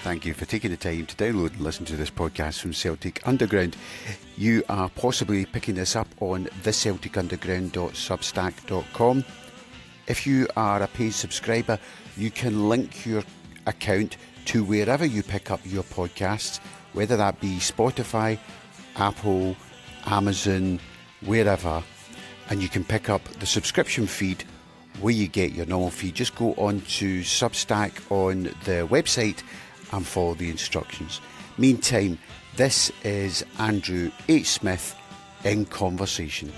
thank you for taking the time to download and listen to this podcast from Celtic Underground. You are possibly picking this up on thecelticunderground.substack.com. If you are a paid subscriber, you can link your account to wherever you pick up your podcasts, whether that be Spotify, Apple, Amazon, wherever, and you can pick up the subscription feed where you get your normal feed. Just go on to Substack on the website and follow the instructions. Meantime, this is Andrew H. Smith in conversation.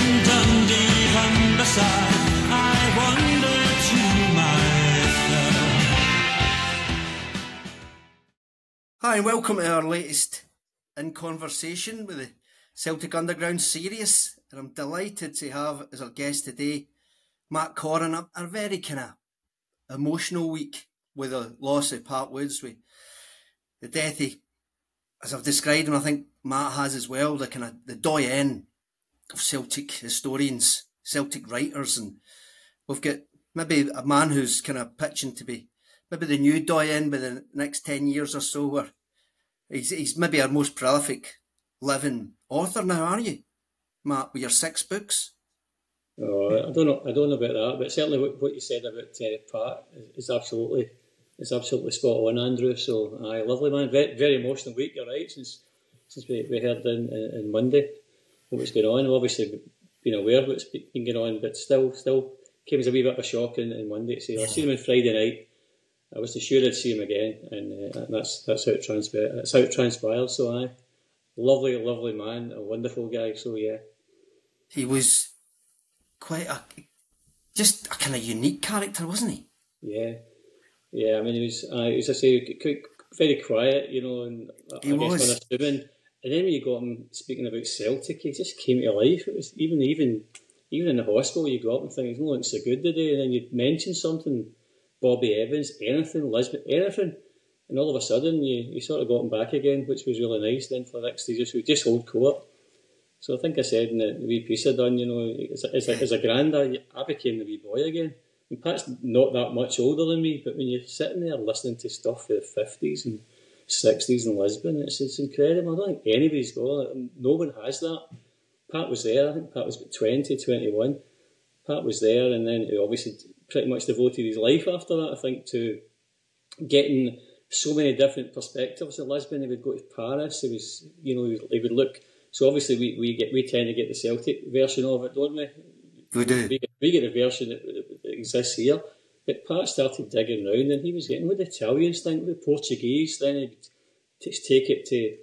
Hi, and welcome to our latest In Conversation with the Celtic Underground series. And I'm delighted to have as our guest today Matt Corrin. A very kind of emotional week with the loss of Pat Woods, with the death of, as I've described him, I think Matt has as well, the kind of the doyen of Celtic historians, Celtic writers, and we've got maybe a man who's kind of pitching to be maybe the new doyen by the next 10 years or so, where he's maybe our most prolific living author now, are you, Matt, with your 6 books? Oh, I don't know about that, but certainly what you said about Pat is absolutely spot on, Andrew. So, aye, lovely man, very, very emotional week. You're right. Since we heard in Monday what was going on, we've obviously been aware of what's been going on, but still came as a wee bit of a shock in Monday. So I seen him on Friday night. I was sure I'd see him again, and that's how it transpired. That's how it transpired. So, aye, lovely man, a wonderful guy. So yeah, he was quite a kind of unique character, wasn't he? Yeah. I mean, he was, as I say, very quiet, and I guess when assuming. And then when you got him speaking about Celtic, he just came to life. It was even in the hospital, you go up and think he's not looking so good today, and then you'd mention something, Bobby Evans, anything, Lisbon, anything, and all of a sudden you sort of got him back again, which was really nice. Then for the next day, just hold court. So I think I said in the wee piece I done, as a granda, I became the wee boy again. And Pat's not that much older than me, but when you're sitting there listening to stuff for the 50s and 60s in Lisbon, it's incredible. I don't think anybody's got it. No one has that. Pat was there. I think Pat was about 20, 21. Pat was there, and then he obviously pretty much devoted his life after that, I think, to getting so many different perspectives of Lisbon. He would go to Paris. He would look. So obviously we tend to get the Celtic version of it, don't we? We do. We get the version that exists here. But Pat started digging around, and he was getting with the Italians thing, with the Portuguese. Then he'd just take it to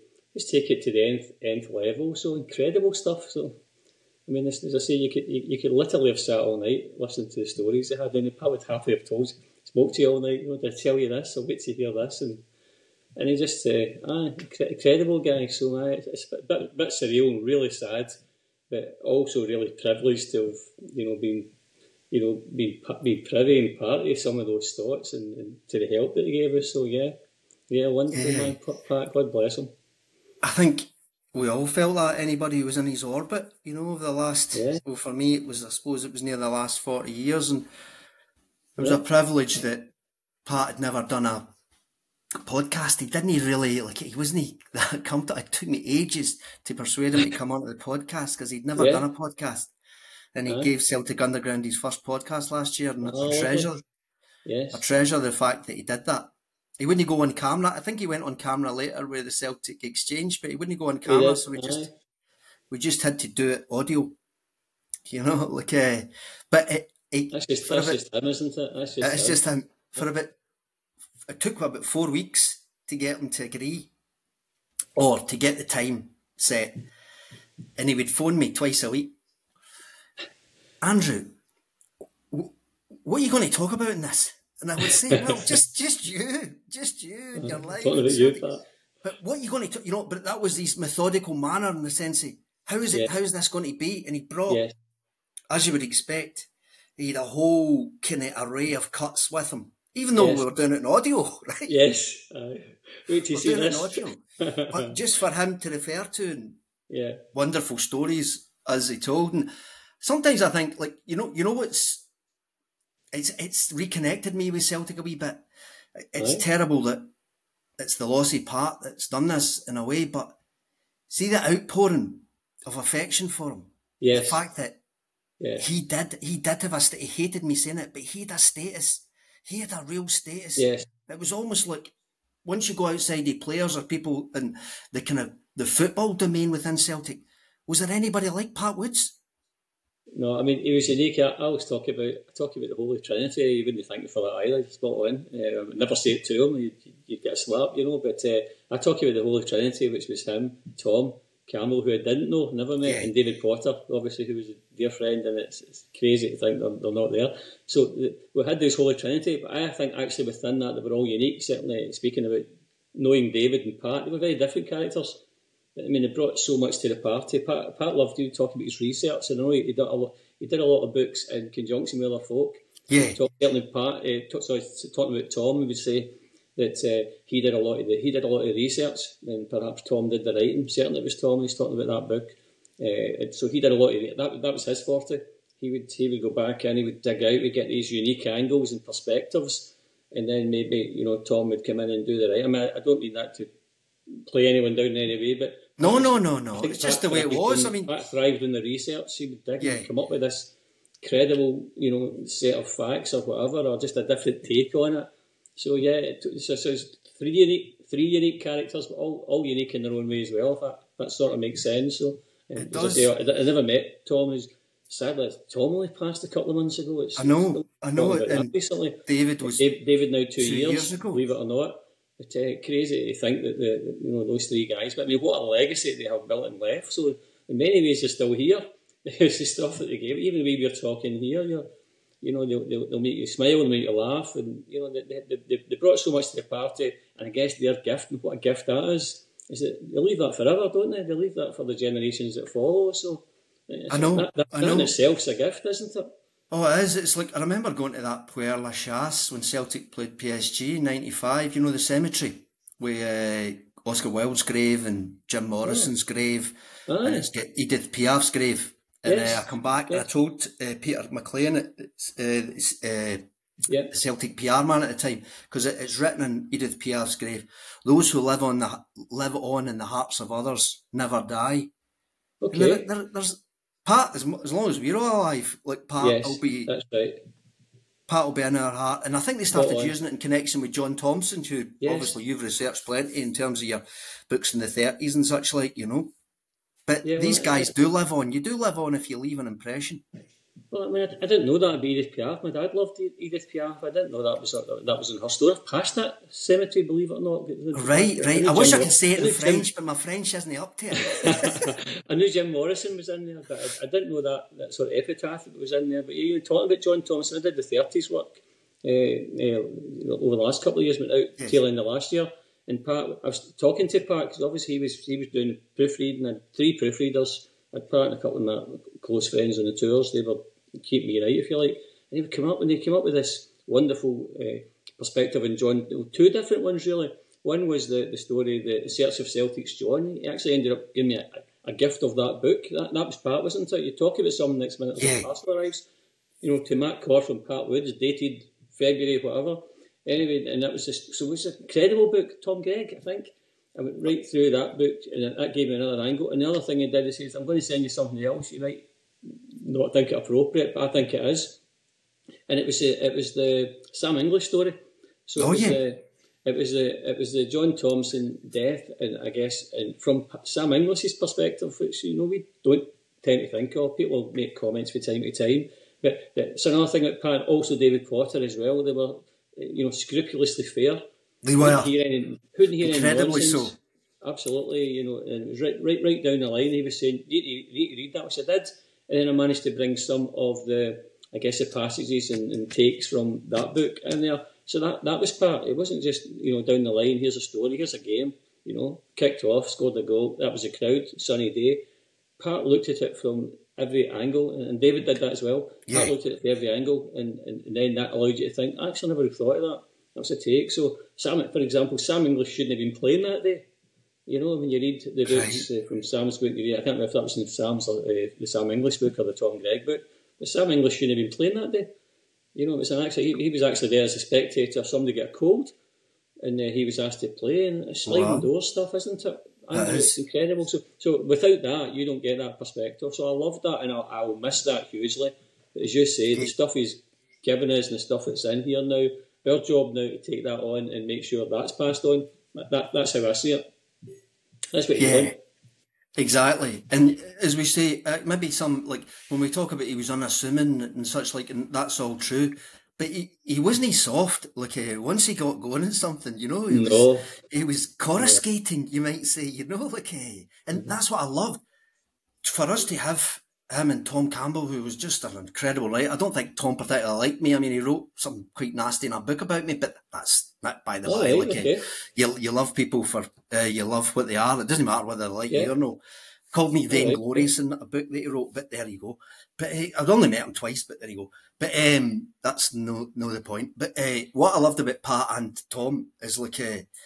the nth level. So incredible stuff. So I mean, as I say, you could literally have sat all night listening to the stories they had. And Pat would happily have spoke to you all night. Did I tell you this? I'll wait to hear this. And he just, incredible guy. So it's a bit surreal and really sad, but also really privileged to have, been privy and part of some of those thoughts and to the help that he gave us. So yeah, wonderful man, Pat. God bless him. I think we all felt that. Anybody who was in his orbit, over the last. Yeah. Well, for me, I suppose it was near the last 40 years, and it was a privilege that Pat had never done a podcast. He didn't really he wasn't that comfortable. It took me ages to persuade him to come onto the podcast because he'd never done a podcast, and he gave Celtic Underground his first podcast last year, and I treasure the fact that he did that. He wouldn't go on camera. I think he went on camera later with the Celtic Exchange, but he wouldn't go on camera, so we just had to do it audio, but that's just him, isn't it? It's just him. It took about 4 weeks to get him to agree or to get the time set. And he would phone me twice a week. Andrew, what are you going to talk about in this? And I would say, well, just you and your life. Talking about you, Pat. But what are you going to talk, but that was his methodical manner in the sense of, how is this going to be? And he brought, as you would expect, he had a whole kind of array of cuts with him. Even though we were doing it in audio, right? Yes. Wait till you see this. Audio. But just for him to refer to and wonderful stories as he told. And sometimes I think, it's reconnected me with Celtic a wee bit. It's terrible that it's the lossy part that's done this in a way, but see the outpouring of affection for him. Yes. The fact that he did have a status. He hated me saying it, but he had a status. He had a real status. Yes. It was almost like once you go outside the players or people in the kind of the football domain within Celtic, was there anybody like Pat Woods? No, I mean, he was unique. I always talk about the Holy Trinity. You wouldn't thank me for that either. Spot on. I would never say it to him. You'd get a slap, you know. But I talk about the Holy Trinity, which was him, Tom Campbell, who I didn't know, never met, and David Potter, obviously, who was a dear friend, and it's crazy to think they're not there. So we had this Holy Trinity, but I think actually within that they were all unique. Certainly, speaking about knowing David and Pat, they were very different characters. I mean, they brought so much to the party. Pat loved you talking about his research, and I know he did a lot of books in conjunction with other folk. Yeah. Certainly, talking about Tom, he would say that he did a lot of the research, and perhaps Tom did the writing. Certainly, it was Tom who's talking about that book. So he did a lot of it. That was his forte. He would go back and he would dig out, we'd get these unique angles and perspectives, and then maybe Tom would come in and do the writing. I mean, I don't mean that to play anyone down in any way, but no. It's just the way it was. I mean, Pat thrived in the research. He would dig and come up with this credible, set of facts or whatever, or just a different take on it. So so it's three unique characters, but all unique in their own way as well. If that sort of makes sense. So it does. I never met Tom. Sadly, Tom only passed a couple of months ago. I know. And recently, David now 2 years ago. Believe it or not. It's crazy to think that those three guys. But I mean, what a legacy they have built and left. So in many ways, they're still here. It's the stuff that they gave. Even the way we're talking here, they'll make you smile and make you laugh, and they brought so much to the party. And I guess their gift, and what a gift that is that they leave that forever, don't they? They leave that for the generations that follow. So I know. That in itself's a gift, isn't it? Oh, it is. It's like, I remember going to that Puer La Chasse when Celtic played PSG in '95, the cemetery with Oscar Wilde's grave and Jim Morrison's grave, and it's Edith Piaf's grave. And I come back and I told Peter McLean, the Celtic PR man at the time, because it's written in Edith Piaf's grave, those who live on in the hearts of others never die. Okay. There's Pat, as long as we're all alive, like Pat will be. That's right. Pat will be in our heart, and I think they started using it in connection with John Thompson, who obviously you've researched plenty in terms of your books in the 30s and such like, But these guys do live on. You do live on if you leave an impression. Well, I mean, I didn't know that about Edith Piaf. My dad loved Edith Piaf. I didn't know that was in her story. I've passed that cemetery, believe it or not. Right. I wish I could say it in French, but my French isn't up to it. I knew Jim Morrison was in there, but I didn't know that sort of epitaph that was in there. But you talking about John Thompson, I did the 30s work over the last couple of years, went out tail end of last year. And Pat, I was talking to Pat because obviously he was doing proofreading. I had 3 proofreaders. I had Pat and a couple of my close friends on the tours. They were keeping me right, if you like. And they would come up with this wonderful perspective on John. 2 different ones really. One was the story, the Search of Celtic's John. He actually ended up giving me a gift of that book. That was Pat, wasn't it? You talk about something next minute as a parcel arrives. To Matt Corr from Pat Woods, dated February, whatever. Anyway, and that was it was a credible book, Tom Gregg, I think. I went right through that book, and that gave me another angle. And the other thing he did is he said, I'm going to send you something else. You might not think it appropriate, but I think it is. And it was the Sam English story. So it was the John Thompson death, and I guess and from Sam English's perspective, which we don't tend to think of. People make comments from time to time, but it's another thing that Pat, also David Potter as well. They were scrupulously fair. They were. Couldn't hear incredibly any so. Absolutely, and it was right down the line. He was saying, you need to read that, which I did, and then I managed to bring some of the passages and takes from that book in there. So that was part. It wasn't just down the line. Here's a story. Here's a game. Kicked off, scored a goal. That was a crowd, sunny day. Pat looked at it from every angle, and David did that as well. Yeah. Pat looked at it from every angle, and then that allowed you to think, actually, I never thought of that. That was a take. So, for example, Sam English shouldn't have been playing that day. When you read the books from Sam's book, I can't remember if that was in Sam's the Sam English book or the Tom Gregg book, but Sam English shouldn't have been playing that day. It was he was actually there as a spectator. If somebody got a cold, and he was asked to play, and it's sliding door stuff, isn't it? And it's incredible. So without that, you don't get that perspective. So I love that, and I'll miss that hugely. But as you say, the stuff he's given us and the stuff that's in here now, our job now to take that on and make sure that's passed on. That's how I see it. That's what you want. Exactly. And as we say, maybe some, like, when we talk about he was unassuming and such, like, and that's all true. But he wasn't soft. Like, once he got going in something, he was coruscating, you might say, like, and that's what I loved. For us to have him and Tom Campbell, who was just an incredible writer. I don't think Tom particularly liked me. I mean, he wrote something quite nasty in a book about me, but that's not by the by. Like, you love people for, you love what they are. It doesn't matter whether they like you or no. Called me vainglorious in a book that he wrote, but there you go. But I'd only met him twice, but there you go. But that's no the point. But what I loved about Pat and Tom is, like,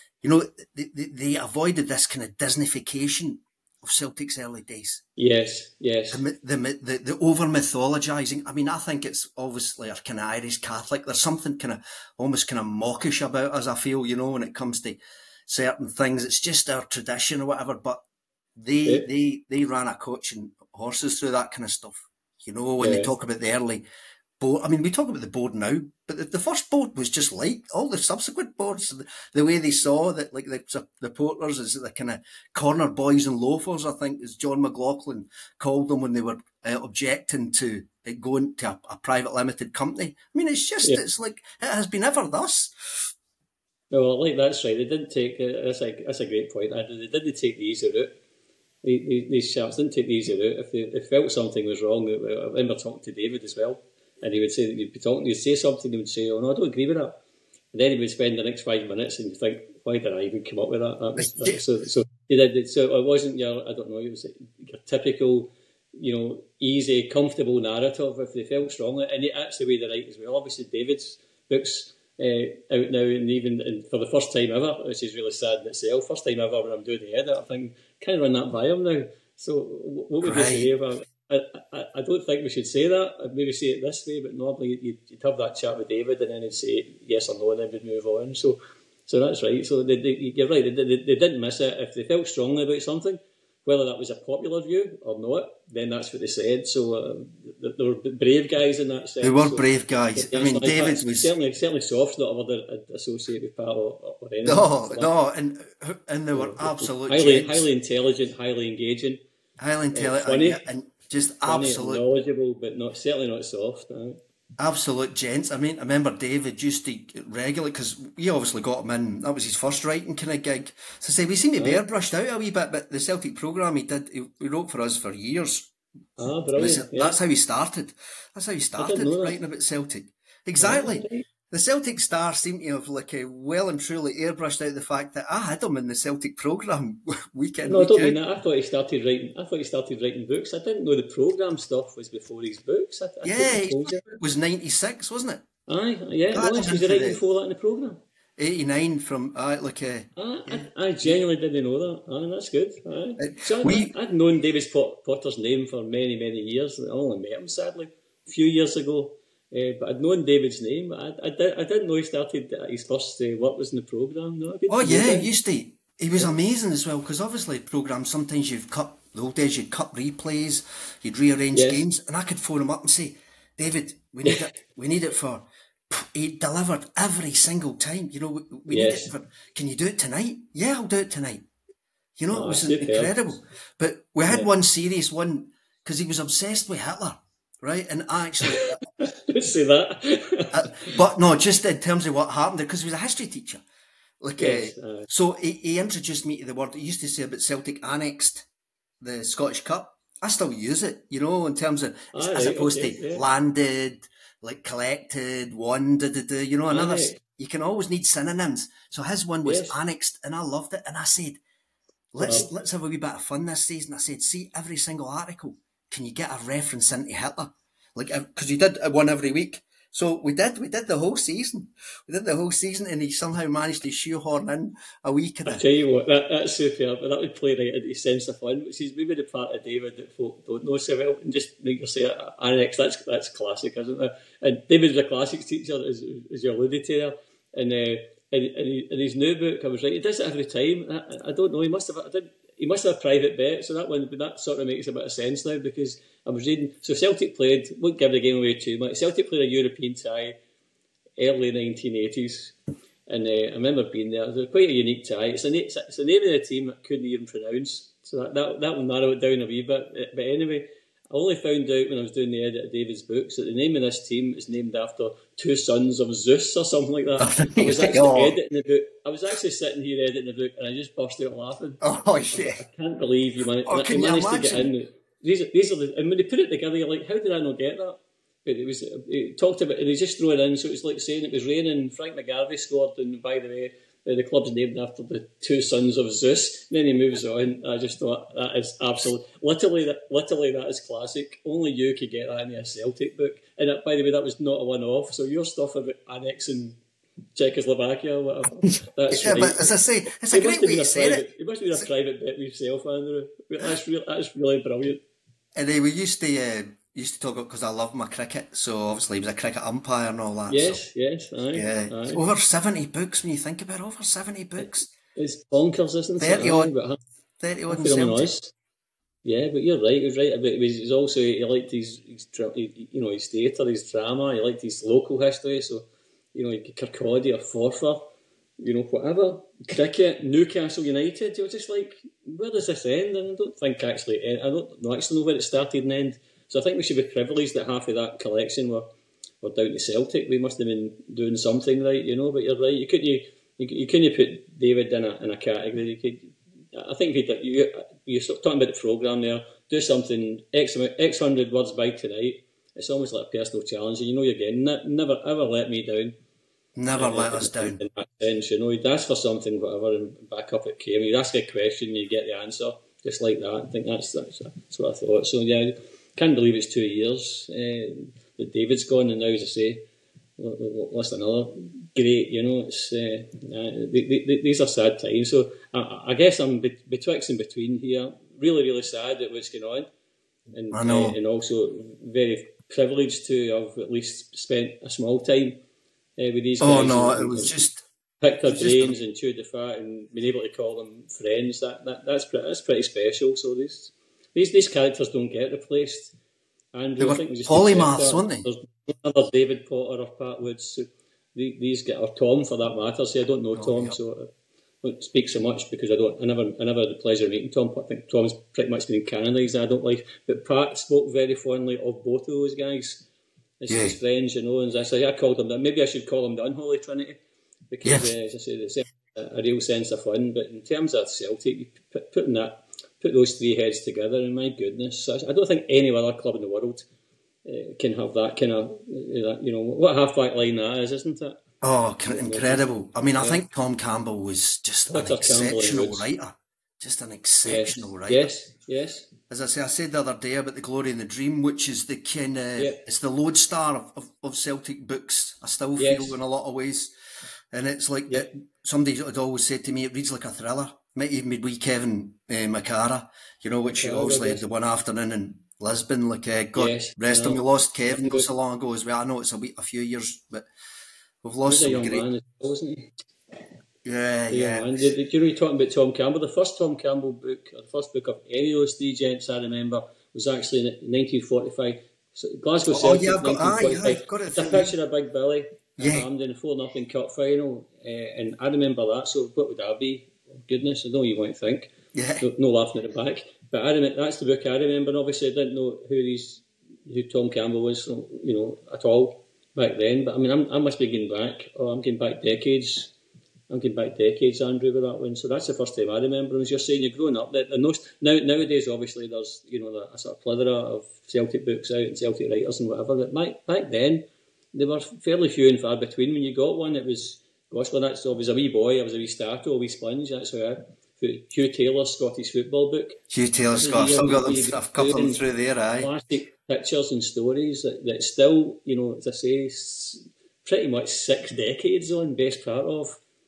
they avoided this kind of Disneyfication of Celtic's early days. Yes. The over mythologizing. I mean, I think it's obviously a kind of Irish Catholic. There's something kind of almost kind of mawkish about us, I feel, when it comes to certain things. It's just our tradition or whatever. But they ran a coach and horses through that kind of stuff. When they talk about the early board. I mean, we talk about the board now, but the first board was just like all the subsequent boards. The way they saw that, like the porters as the kind of corner boys and loafers, I think, as John McLaughlin called them when they were objecting to it going to a private limited company. I mean, it's just, it's like, it has been ever thus. Well, like, that's right. They didn't take, that's a great point. They didn't take the easy route. These chaps didn't take the easy route. If they felt something was wrong, I remember talking to David as well, and he would say that you'd say something, he would say, "Oh no, I don't agree with that," and then he would spend the next 5 minutes, and you think, "Why did I even come up with that?" So he did. So it wasn't your, I don't know, it was your typical, easy, comfortable narrative. If they felt strongly, and that's the way they write as well. Obviously, David's books out now, and even for the first time ever, which is really sad in itself. First time ever when I'm doing the edit, I think kind of run that by him now. So what would you say about? I don't think we should say that. I'd maybe say it this way, but normally you'd have that chat with David, and then he'd say yes or no, and then we'd move on. So that's right. So you're right. They didn't miss it. If they felt strongly about something, whether that was a popular view or not, then that's what they said. So they were brave guys in that sense. They were brave guys. I mean, David was certainly soft, not ever associated with Pat or anything. No, and they were absolute highly intelligent, highly engaging, highly intelligent, funny, and just funny, absolute knowledgeable, but certainly not soft. Absolute gents. I mean, I remember David used to regularly, because we obviously got him in, that was his first writing kind of gig. So I say, we seem to be airbrushed out a wee bit, but the Celtic programme he wrote for us for years. Ah, brilliant. That's how he started. That's how he started writing about Celtic. Exactly. Right. The Celtic Star seemed to have well and truly airbrushed out the fact that I had him in the Celtic programme weekend. No, I don't mean that. I thought he started writing books. I didn't know the programme stuff was before his books. It was 96, wasn't it? Aye, yeah. Was he writing before that in the programme? 89 from I genuinely didn't know that. Aye, that's good. Aye. So I'd known David Potter's name for many, many years. I only met him sadly a few years ago. But I'd known David's name. I didn't know he started his first work was in the programme. No, he used to. He was amazing as well, because obviously programmes, sometimes the old days you'd cut replays, you'd rearrange games, and I could phone him up and say, David, we need it for. He delivered every single time. We need it for. Can you do it tonight? Yeah, I'll do it tonight. It was incredible. But we had one because he was obsessed with Hitler. Right, and I actually say that, but no, just in terms of what happened there, because he was a history teacher. So he introduced me to the word. He used to say about Celtic annexed the Scottish Cup. I still use it, in terms of as opposed to landed, collected, won, another. You can always need synonyms. So his one was annexed, and I loved it. And I said, let's have a wee bit of fun this season. I said, see every single article. Can you get a reference into Hitler? Because he did one every week. So we did the whole season. And he somehow managed to shoehorn in a week of it. I tell you what, that's superb. That would play right into the sense of fun, which is maybe the part of David that folk don't know so well. And just make you say annex, that's classic, isn't it? And David was a classics teacher, as you alluded to there. And in his new book, I was right. He does it every time. I don't know. He must have a private bet. So that sort of makes a bit of sense now, because I was reading. So Celtic played. Won't give the game away too much. Celtic played a European tie, early 1980s, and I remember being there. It was quite a unique tie. It's the name of the team I couldn't even pronounce. So that will narrow it down a wee bit. But anyway, I only found out when I was doing the edit of David's books that the name of this team is named after two sons of Zeus or something like that. I was actually editing the book. I was actually sitting here editing the book, and I just burst out laughing. Oh shit! I can't believe you managed to get in. These are the, and when they put it together, you're like, how did I not get that? But it talked about, and they just threw it in, so it was like saying it was raining. Frank McGarvey scored, and by the way, the club's named after the two sons of Zeus. And then he moves on. I just thought that is absolute. Literally, that is classic. Only you could get that in a Celtic book. And by the way, that was not a one-off. So your stuff about annexing Czechoslovakia or whatever. That's right. But as I say, it's a great way to say it. It must have been a private bet with yourself, Andrew. That's really brilliant. And we used to talk about, because I love my cricket, so obviously he was a cricket umpire and all that. Yes, so. yes, aye. Yeah, aye. Over 70 books when you think about it, over 70 books. It's bonkers, isn't it? 30 odd in Celtic. Yeah, but you're right, he was right. But it was also, he liked his theatre, his drama, he liked his local history, so, Kirkcaldy or Forfar, whatever. Cricket, Newcastle United, you were just like, where does this end? And I don't think actually know where it started and end. So I think we should be privileged that half of that collection were down to Celtic. We must have been doing something right, But you're right. You couldn't put David in a category. I think you're talking about the programme there. Do something X hundred words by tonight. It's almost like a personal challenge, and you're getting never ever let me down. Never let us down. In that sense, you'd ask for something, whatever, and back up it came. You'd ask a question, and you get the answer, just like that. I think that's what I thought. So yeah. Can't believe it's 2 years that David's gone, and now, as I say, lost another great. It's these are sad times. So I guess I'm betwixt and between here. Really, really sad at what's going on, and I know, and also very privileged to have at least spent a small time with these guys. Oh no, it was just picked their brains and chewed the fat and been able to call them friends. That's pretty special. So these characters don't get replaced. And they were polymaths, weren't they? There's another David Potter or Pat Woods. So these get, or Tom for that matter. See, I don't know Tom, so I don't speak so much because I never had the pleasure of meeting Tom. I think Tom's pretty much been canonised. I don't like, but Pat spoke very fondly of both of those guys as his friends, And as I say, I called them that. Maybe I should call them the Unholy Trinity because, as I say, there's a real sense of fun. But in terms of Celtic, put those three heads together, and my goodness, I don't think any other club in the world can have that kind of, what half-back line that is, isn't it? Oh, incredible. I mean, I think Tom Campbell was just an exceptional writer. Just an exceptional writer. Yes. As I said the other day about The Glory and the Dream, which is the kind of, it's the lodestar of Celtic books, I still feel, in a lot of ways. And it's like, somebody had always said to me, it reads like a thriller. Might even be wee Kevin McCara, which obviously had the one afternoon in Lisbon. Like, God rest him, we lost Kevin not so long ago as well. I know it's a few years, but we've lost some great. Man, wasn't he? Yeah. And you're talking about Tom Campbell. The first Tom Campbell book, or the first book of any of those three gents I remember, was actually in 1945. So Glasgow Celtic. I've got it. It's a picture of Big Billy in the 4-0 cup final, and I remember that. So what would that be? Goodness, I know you might think. Yeah. No laughing at the back. But that's the book I remember, and obviously I didn't know who Tom Campbell was, at all back then. But I mean, I must be getting back. I'm getting back decades. Andrew, with that one. So that's the first time I remember. As you're saying, you're growing up. Nowadays, obviously, there's a sort of plethora of Celtic books out and Celtic writers and whatever. But back then, they were fairly few and far between. When you got one, it was. Gosh, well, I was a wee boy, I was a wee starter, a wee sponge, that's how I... Hugh Taylor's Scottish football book. Hugh Taylor's Scottish, I've got them through there, aye. Classic pictures and stories that still, as I say, pretty much 6 decades on, best part of.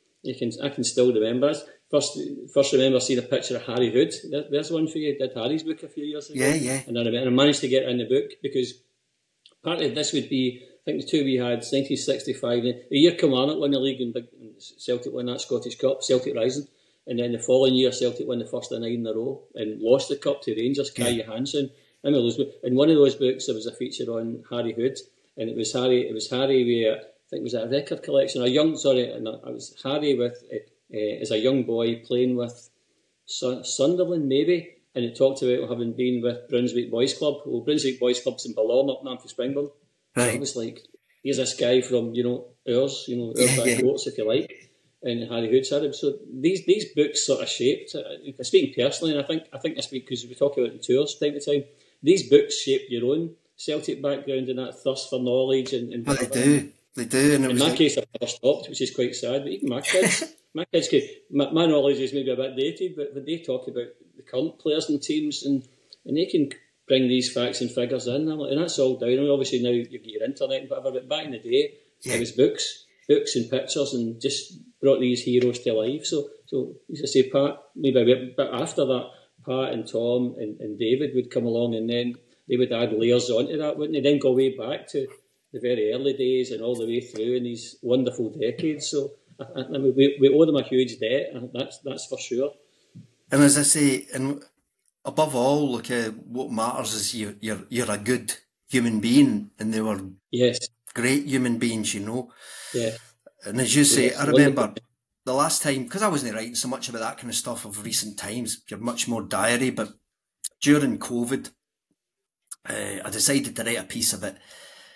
I can still remember it. First remember seeing a picture of Harry Hood. There's one for you, did Harry's book a few years ago. Yeah. And I managed to get it in the book because partly this would be... I think the two we had, 1965, the year Kilmarnock won the league and Celtic won that Scottish Cup, Celtic Rising. And then the following year, Celtic won the first of 9 in a row and lost the cup to Rangers, Kai Johansson. In one of those books, there was a feature on Harry Hood, and it was Harry with, I think it was a record collection, it was Harry with, as a young boy playing with Sunderland maybe, and it talked about having been with Brunswick Boys Club. Well, Brunswick Boys Club's in Balorn up north of Springburn. Right. So I was like, here's this guy from, ours back courts, if you like. And Harry Hood's had him. So these books sort of shaped. Speaking personally, and I think I speak because we talk about it in tours time to time. These books shape your own Celtic background and that thirst for knowledge. Well, they do. And in my case, I've never stopped, which is quite sad. But even my kids, my knowledge is maybe a bit dated, but they talk about the current players and teams, and they can bring these facts and figures in, and that's all down. And obviously now you get your internet and whatever, but back in the day, it was books and pictures, and just brought these heroes to life. So as I say, Pat, maybe a bit after that, Pat and Tom and David would come along, and then they would add layers onto that, wouldn't they? Then go way back to the very early days and all the way through in these wonderful decades. So I mean, we owe them a huge debt, and that's for sure. And as I say, and above all, look, what matters is you're a good human being, and they were great human beings, Yeah. And as you say, I remember the last time, because I wasn't writing so much about that kind of stuff of recent times, you're much more diary, but during COVID, I decided to write a piece of it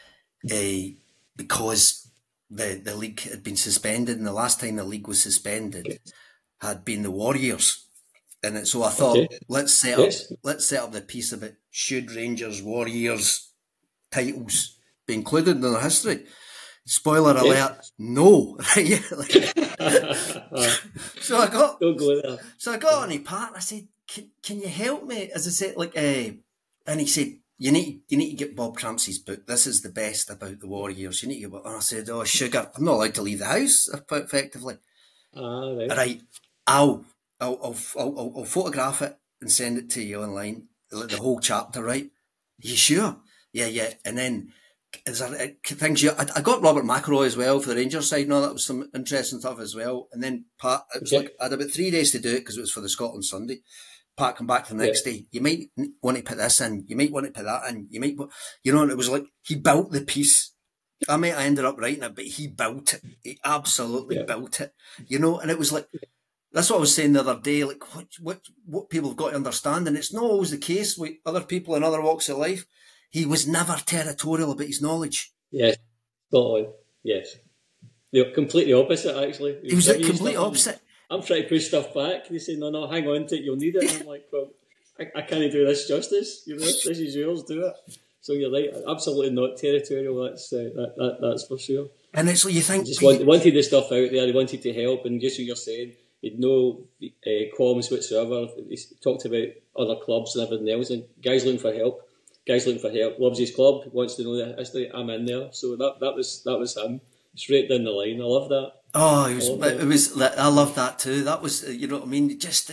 because the league had been suspended, and the last time the league was suspended had been the Warriors. And so I thought, let's set up the piece about should Rangers Warriors titles be included in their history. Spoiler alert, no. So I got on his part and I said, can you help me? As I said, and he said, you need to get Bob Crampsey's book. This is the best about the Warriors. You need to get. And I said, oh sugar, I'm not allowed to leave the house effectively. Right. I'll photograph it and send it to you online. The whole chapter, right? Are you sure? Yeah. And then I got Robert McIlroy as well for the Rangers side. No, that was some interesting stuff as well. And then Pat, it was I had about 3 days to do it because it was for the Scotland Sunday. Pat come back the next day. You might want to put this in. You might want to put that in. You might, and it was like he built the piece. I might have ended up writing it, but he built it. He absolutely built it. And it was like, that's what I was saying the other day. Like what people have got to understand, and it's not always the case with other people in other walks of life. He was never territorial about his knowledge. Yes, totally. Yes, they're completely opposite. Actually, he was the complete opposite. I'm trying to push stuff back. They say, no, hang on to it. You'll need it. And I'm like, well, I can't do this justice. This is yours. Do it. So you're right. Absolutely not territorial. That's for sure. And it's like you think just wanted the stuff out there. They wanted to help, and just what you're saying, he'd no qualms whatsoever. He talked about other clubs and everything else, and guys looking for help. Loves his club, wants to know the history. I'm in there. So that was him. Straight down the line. I love that. Oh, it was. I love that too. That was, what I mean. Just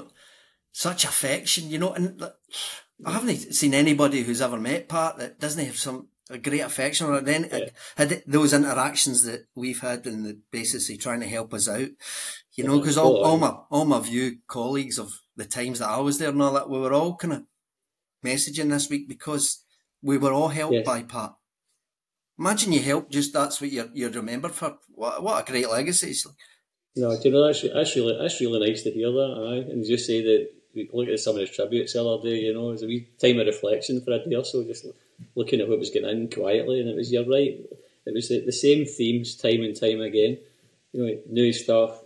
such affection, and I haven't seen anybody who's ever met Pat that doesn't have a great affection or then had those interactions that we've had on the basis of trying to help us out. Because all my View colleagues of the times that I was there and all that, we were all kind of messaging this week because we were all helped by Pat. Imagine you helped, just that's what you're remembered for. What a great legacy. No, that's really nice to hear that. Aye. And just say that we look at some of his tributes the other day, it was a wee time of reflection for a day or so, just looking at what was going on quietly, and it was, you're right, it was the same themes time and time again. New stuff,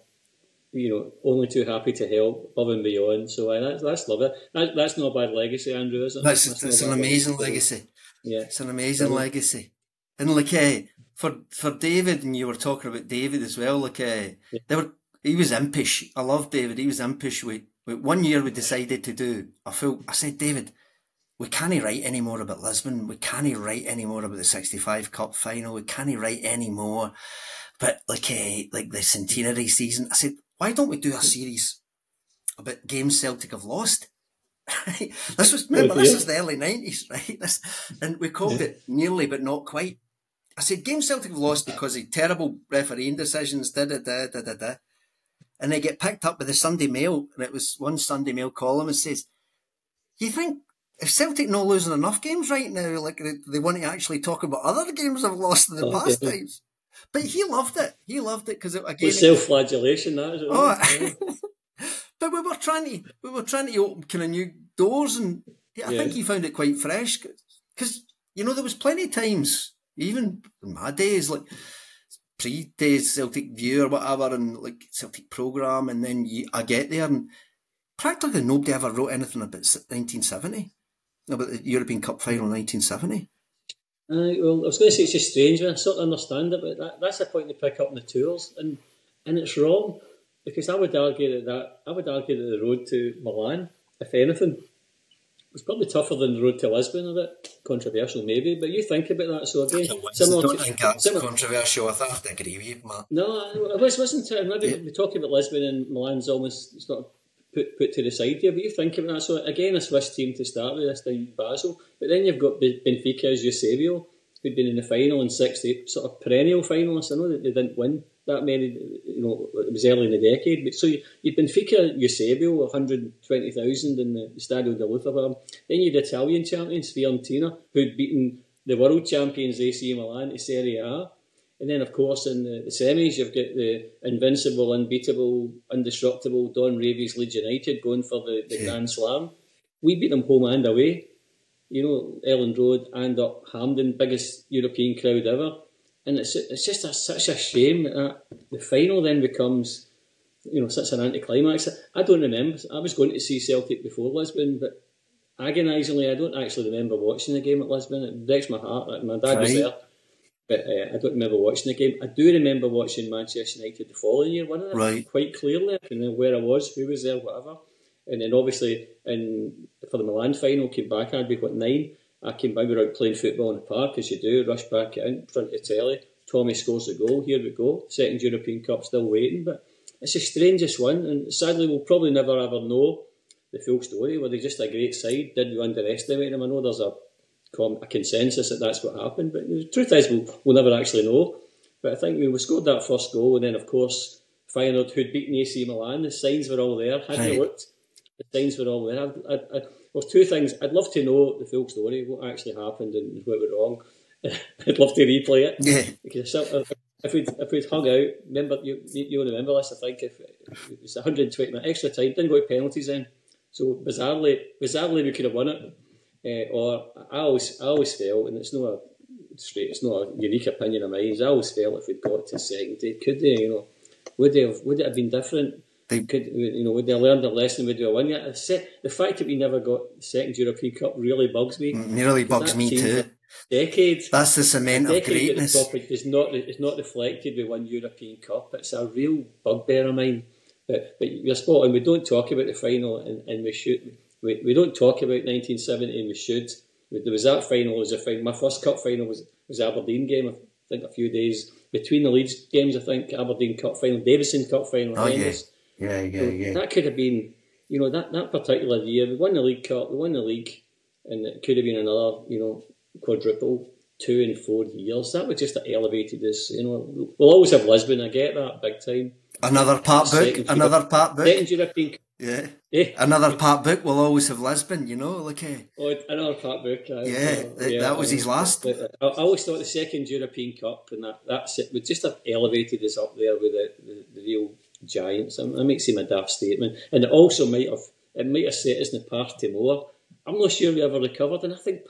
only too happy to help, above and beyond. So that's love it. That's not a bad legacy, Andrew, is it? It's an amazing legacy. Yeah, it's an amazing legacy. And for David, and you were talking about David as well. He was impish. I love David. He was impish. With 1 year we decided to do I said, David, we can't write any more about Lisbon. We can't write any more about the 65 Cup final. We can't write any more. But like the centenary season, I said, why don't we do a series about games Celtic have lost? This was the early 90s, right? And we called it Nearly But Not Quite. I said, games Celtic have lost because of terrible refereeing decisions, and they get picked up by the Sunday Mail, and it was one Sunday Mail columnist says, you think if Celtic not losing enough games right now, like they want to actually talk about other games they've lost in the past times? But he loved it. He loved it because again, it's self-flagellation. That is it. Oh, but we were trying to open kind of new doors, and I think he found it quite fresh because there was plenty of times, even in my days, like pre-days Celtic View or whatever, and like Celtic Programme, and then I get there and practically nobody ever wrote anything about 1970, about the European Cup final in 1970. Well, I was going to say it's just strange, and I sort of understand it, but that's the point to pick up in the tours, and it's wrong, because I would argue that the road to Milan, if anything, was probably tougher than the road to Lisbon. A bit controversial, maybe, but you think about that. So again, I don't think that's controversial. I have to agree with you, Matt. No, it wasn't. Maybe we talk about Lisbon and Milan's almost sort of put to the side here, but you think about that. So again, a Swiss team to start with, this time Basel, but then you've got Benfica as Eusebio, who'd been in the final in 60, sort of perennial finalists. I know that they didn't win that many, it was early in the decade, but so you'd Benfica Eusebio, 120,000 in the Stadio de Lutheran. Then you'd Italian champions Fiorentina, who'd beaten the world champions AC Milan to Serie A. And then, of course, in the semis, you've got the invincible, unbeatable, indestructible Don Ravi's Leeds United going for the Grand Slam. We beat them home and away. Elland Road and up Hampden, biggest European crowd ever. And it's just such a shame that the final then becomes, such an anticlimax. I don't remember. I was going to see Celtic before Lisbon, but agonisingly, I don't actually remember watching the game at Lisbon. It breaks my heart. My dad was there. But I don't remember watching the game. I do remember watching Manchester United the following year, winning it quite clearly. I can remember where I was, who was there, whatever. And then obviously, for the Milan final, came back, I'd be 9. I came back, we were out playing football in the park, as you do, rush back in front of the telly. Tommy scores the goal, here we go. Second European Cup still waiting, but it's the strangest one. And sadly, we'll probably never ever know the full story. Were they just a great side? Did we underestimate them? I know there's a consensus that that's what happened, but the truth is we'll never actually know. But I think we scored that first goal, and then of course Feyenoord, who'd beaten AC Milan, the signs were all there. Hadn't you looked, the signs were all there. Well, two things. I'd love to know the full story, what actually happened and what went wrong. I'd love to replay it. Yeah. Because if we'd hung out, remember you remember this? I think if it was 120 minutes extra time, didn't go to penalties then. So bizarrely we could have won it. Or I always felt, and it's not a unique opinion of mine. I always felt if we'd got to second, could they? Would it have been different? Would they have learned their lesson? Would they have won it? The fact that we never got the second European Cup really bugs me. It really bugs me too. Decades. That's the cement of greatness. It's not reflected with one European Cup. It's a real bugbear of mine. But you're spot on. We don't talk about the final, and we should. We don't talk about 1970, and we should. There was that final as a final. My first cup final was Aberdeen game. I think a few days between the Leeds games. I think Aberdeen Cup final, Davison Cup final. Oh yeah. That could have been, that particular year. We won the League Cup. We won the league, and it could have been another, quadruple 2 and 4 years. That would just have elevated us. We'll always have Lisbon. I get that big time. Another part book. Second European Cup. Yeah. Another part book will always have Lisbon, another part book. That was his last. I always thought the second European Cup and that's it would just have elevated us up there with the real giants. That makes him a daft statement. And it also might have set us in the party more. I'm not sure we ever recovered, and I think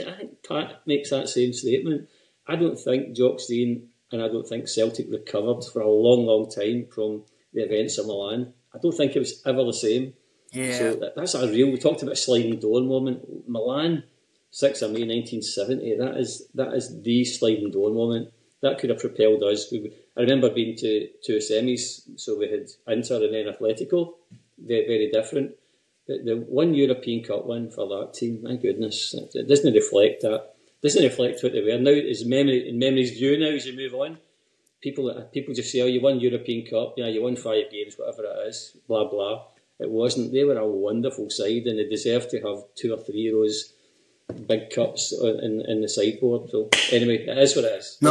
Pat makes that same statement. I don't think Jock Stein and I don't think Celtic recovered for a long, long time from the events of Milan. I don't think it was ever the same. Yeah. So that's a real. We talked about a sliding door moment. Milan, 6th of May 1970. That is the sliding door moment. That could have propelled us. I remember being to two semis. So we had Inter and then Atletico. Very, very different. But the one European Cup win for that team, my goodness, it doesn't reflect that. It doesn't reflect what they were. Now it's in memory's view now as you move on. People just say, oh, you won European Cup, yeah, you won 5 games, whatever it is, blah, blah. It wasn't. They were a wonderful side and they deserved to have 2 or 3 of those big cups in the sideboard. So anyway, it is what it is.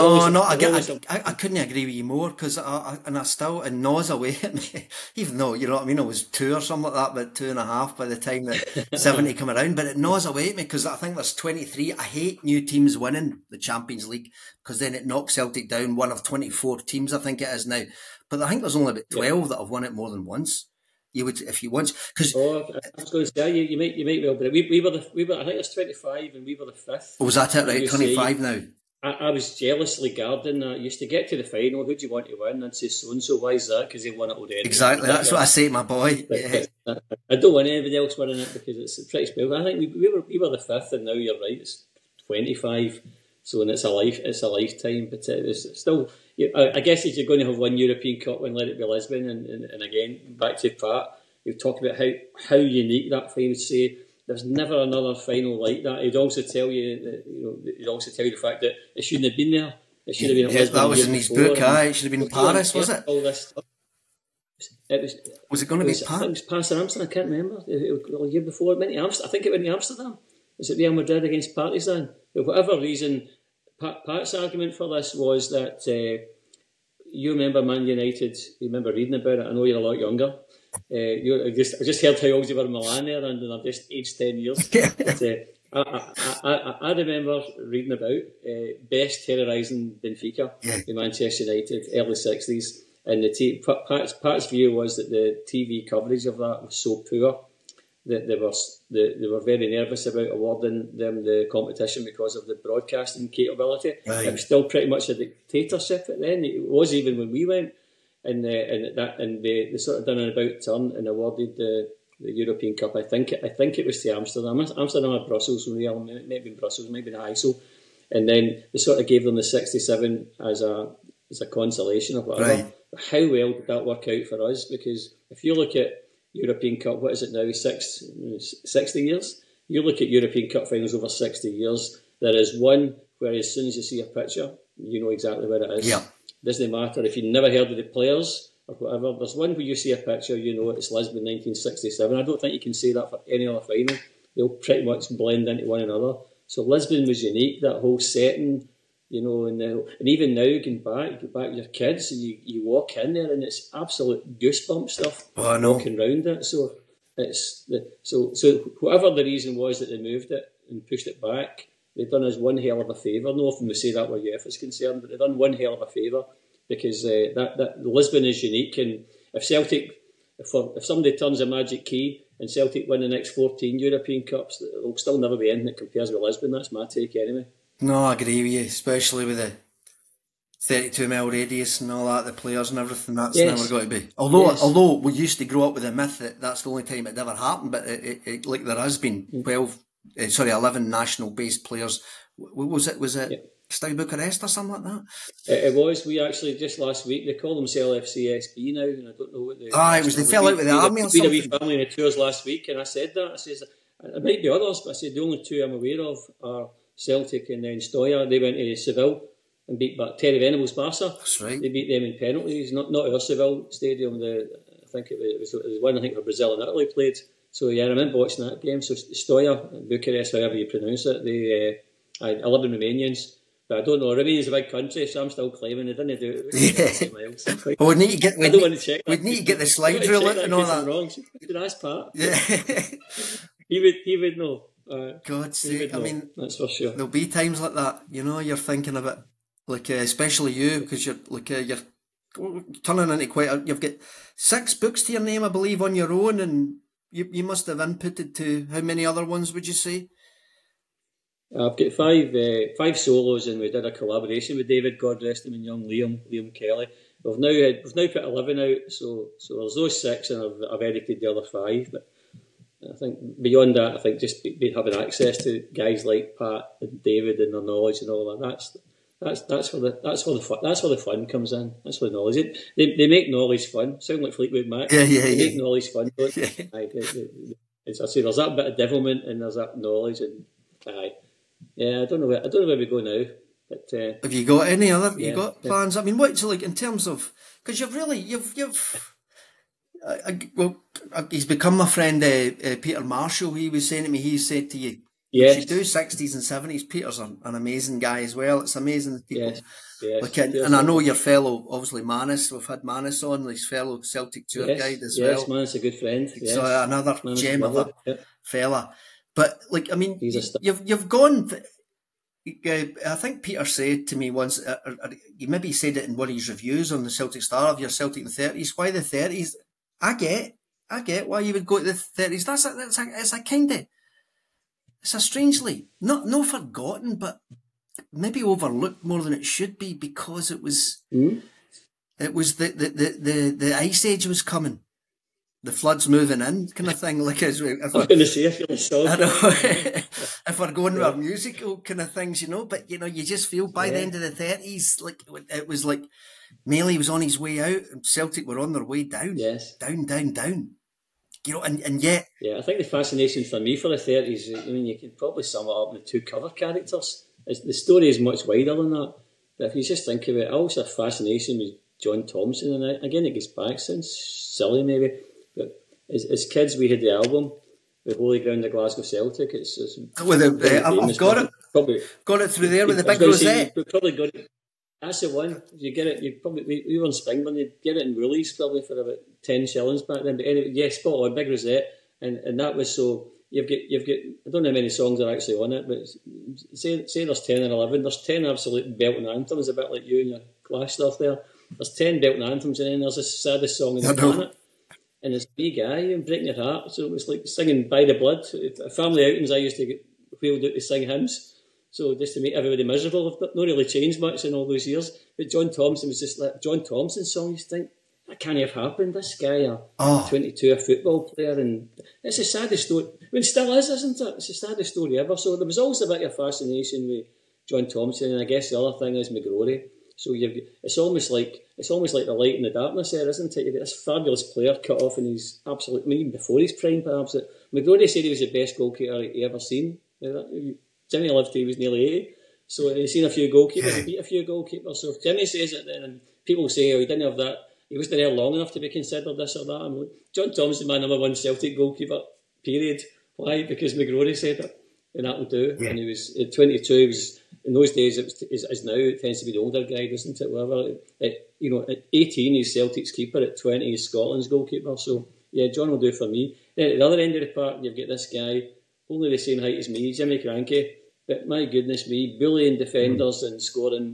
I couldn't agree with you more, because I still, and gnaws away at me, even though, you know what I mean, I was 2 or something like that, but 2.5 by the time that 70 come around, but it gnaws away at me because I think there's 23. I hate new teams winning the Champions League, because then it knocks Celtic down one of 24 teams, I think it is now. But I think there's only about 12 that have won it more than once. You would, if you once, because I was going to say you might well, but we were I think it's 25 and we were the 5th. Was that it, right? 25 now. I was jealously guarding that. I used to get to the final. Who do you want to win? I'd say so and so. Why is that? Because they won it already. Exactly. That's what I say to my boy. Yeah. I don't want anybody else winning it because it's pretty special. I think we were the 5th, and now you're right. It's 25. So and it's a lifetime. But it's still. I guess if you're going to have one European Cup win, let it be Lisbon. And again, back to Pat, you've talked about how unique that final would say. There's never another final like that. He'd also tell you, the fact that it shouldn't have been there. It should have been at Lisbon. That was in his book. It should have been in Paris, was it? All this stuff. Was it going to be Paris? It was Paris or Amsterdam. I can't remember. The year before, it went to Amsterdam. I think it went to Amsterdam. Was it Real Madrid against Partizan? For whatever reason, Pat's argument for this was that you remember Man United. You remember reading about it. I know you're a lot younger. I just heard how old you were in Milan there, and I've just aged 10 years. But, I remember reading about Best terrorising Benfica in Manchester United, early 60s, and Pat's view was that the TV coverage of that was so poor that they were very nervous about awarding them the competition because of the broadcasting capability. Right. It was still pretty much a dictatorship then. It was even when we went. And they sort of done an about turn and awarded the European Cup. I think it was to Amsterdam or Brussels. Maybe Brussels, maybe ISO. And then they sort of gave them the 67 as a consolation or whatever. Right. How well did that work out for us? Because if you look at European Cup, what is it now? 60 years. You look at European Cup finals over 60 years. There is one where as soon as you see a picture, you know exactly where it is. Yeah. Doesn't matter if you never heard of the players or whatever. There's one where you see a picture, you know it's Lisbon 1967. I don't think you can say that for any other final. They'll pretty much blend into one another. So Lisbon was unique, that whole setting, you know, and even now you get back with your kids and you walk in there and it's absolute goosebump stuff. Oh, I know. Walking around it. So so whatever the reason was that they moved it and pushed it back, they've done us one hell of a favour. No often we say that where UEFA is concerned, but they've done one hell of a favour because that Lisbon is unique. And if somebody turns a magic key and Celtic win the next 14 European Cups, there'll still never be anything that compares with Lisbon. That's my take anyway. No, I agree with you, especially with the 32-mile radius and all that, the players and everything. That's never going to be. Although we used to grow up with the myth that that's the only time it ever happened, but it like there has been 11 national-based players. Was it Steaua Bucharest or something like that? It was. We actually, just last week, they call themselves FCSB now, and I don't know what they... they fell out with the army or something. We had a wee family in the tours last week, and I said that. I says, it might be others, but I said the only two I'm aware of are Celtic and then Steaua. They went to Seville and beat back Terry Venables Barca. That's right. They beat them in penalties, not our Seville stadium. I think it was one, I think, where Brazil and Italy played. So yeah, I remember watching that game. So Steaua, Bucharest, however you pronounce it, I live in Romanians, but I don't know. Romania's a big country, so I'm still claiming they didn't do it. Well, we'd need to get the slide rule out and all that. Wrong. So you could ask Pat. Yeah, he would know. God's sake, I mean, that's for sure. There'll be times like that, you know. You're thinking of it, like especially you, because you're turning into you've got 6 books to your name, I believe, on your own, and you must have inputted to how many other ones would you say? I've got 5 solos, and we did a collaboration with David, God rest him, and young Liam Kelly. We've now put 11 out, so there's those 6, and I've edited the other 5. But I think beyond that, I think just having access to guys like Pat and David and their knowledge and all that. That's where the fun comes in. That's where the knowledge. They make knowledge fun. Sound like Fleetwood Mac. Yeah. They make knowledge fun. As I say, there's that bit of devilment and there's that knowledge and I don't know where we go now. But have you got any other? You got plans? I mean, what's like in terms of, because he's become my friend Peter Marshall. He was saying to me, he said to you, Yes. You should do 60s and 70s. Peter's an amazing guy as well. It's amazing that people... Yes. And I know your fellow, obviously, Manus. We've had Manus on, his fellow Celtic tour guide as well. Yes, Manus a good friend. Yes. So another Manus gem of a fella. But, like, I mean, you've gone... I think Peter said to me once, he maybe said it in one of his reviews on the Celtic Star of your Celtic in the 30s. Why the 30s? I get why you would go to the 30s. It's a kind of... It's a strangely, not forgotten, but maybe overlooked more than it should be, because it was it was the ice age was coming, the floods moving in, kind of thing. Like as if I'm going to say, I feel so. I know, if we're going with our musical kind of things, but you just feel by the end of the 30s, like it was like Maley was on his way out and Celtic were on their way down. Yes, down. And yet... Yeah, I think the fascination for me for the 30s, I mean, you could probably sum it up in the two cover characters. The story is much wider than that. But if you just think of it, I also have fascination with John Thompson. And again, it gets back, sounds silly maybe, but as kids we had the album, The Holy Ground of Glasgow Celtic. I've got it. Got it through there with the big rosette. We've probably got it. That's the one. You get it. We were in Springburn. You'd get it in Woolies probably for about 10 shillings back then. But anyway, yeah, spot on, big rosette, and that was so. You've got. I don't know how many songs are actually on it, but say there's 10 or 11. There's 10 absolute belting anthems, a bit like you and your Clash stuff there. There's 10 belting anthems, and then there's the saddest song in the planet. And it's a wee guy and breaking your heart. So it was like singing By the Blood. At family outings, I used to get wheeled out to sing hymns. So just to make everybody miserable. I've not really changed much in all those years. But John Thompson was just like John Thompson's song. You think, that can't have happened. This guy, 22, a football player. And it's the saddest story. I mean, it still is, isn't it? It's the saddest story ever. So there was always a bit of fascination with John Thompson. And I guess the other thing is McGrory. So it's almost like the light in the darkness there, isn't it? You've got this fabulous player cut off, and he's absolute. I mean, even before his prime, perhaps. McGrory said he was the best goalkeeper he ever seen. Jimmy lived till he was nearly 80, so he's seen a few goalkeepers. He beat a few goalkeepers. So if Jimmy says it, then and people say, "Oh, he didn't have that. He wasn't there long enough to be considered this or that." I'm like, John Thompson, my number one Celtic goalkeeper. Period. Why? Because McGrory said it, and that will do. Yeah. And he was at 22. He was. In those days, as now, it tends to be the older guy, doesn't it? Whatever. At 18, he's Celtic's keeper. At 20, he's Scotland's goalkeeper. So, yeah, John will do for me. Then at the other end of the park, you've got this guy, only the same height as me, Jimmy Krankie. But my goodness me, bullying defenders and scoring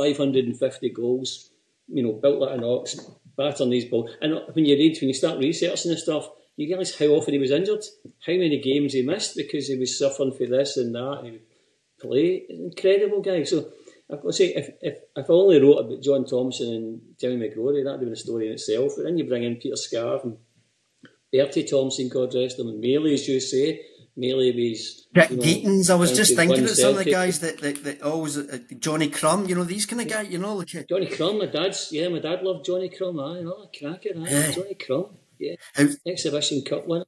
550 goals. Built like an ox, battering these balls. And when you start researching this stuff, you realise how often he was injured, how many games he missed because he was suffering for this and that. He would play, incredible guy. So I've got to say, if I only wrote about John Thompson and Jimmy McGrory, that'd have been a story in itself. But then you bring in Peter Scarf and Bertie Thompson, God rest him, and Maley, as you say. Maley was Deatons. I was just thinking of some of the guys that always Johnny Crumb, these kind of guys, like Johnny Crumb. My dad loved Johnny Crumb. Cracker, Johnny Crumb, Exhibition Cup winner.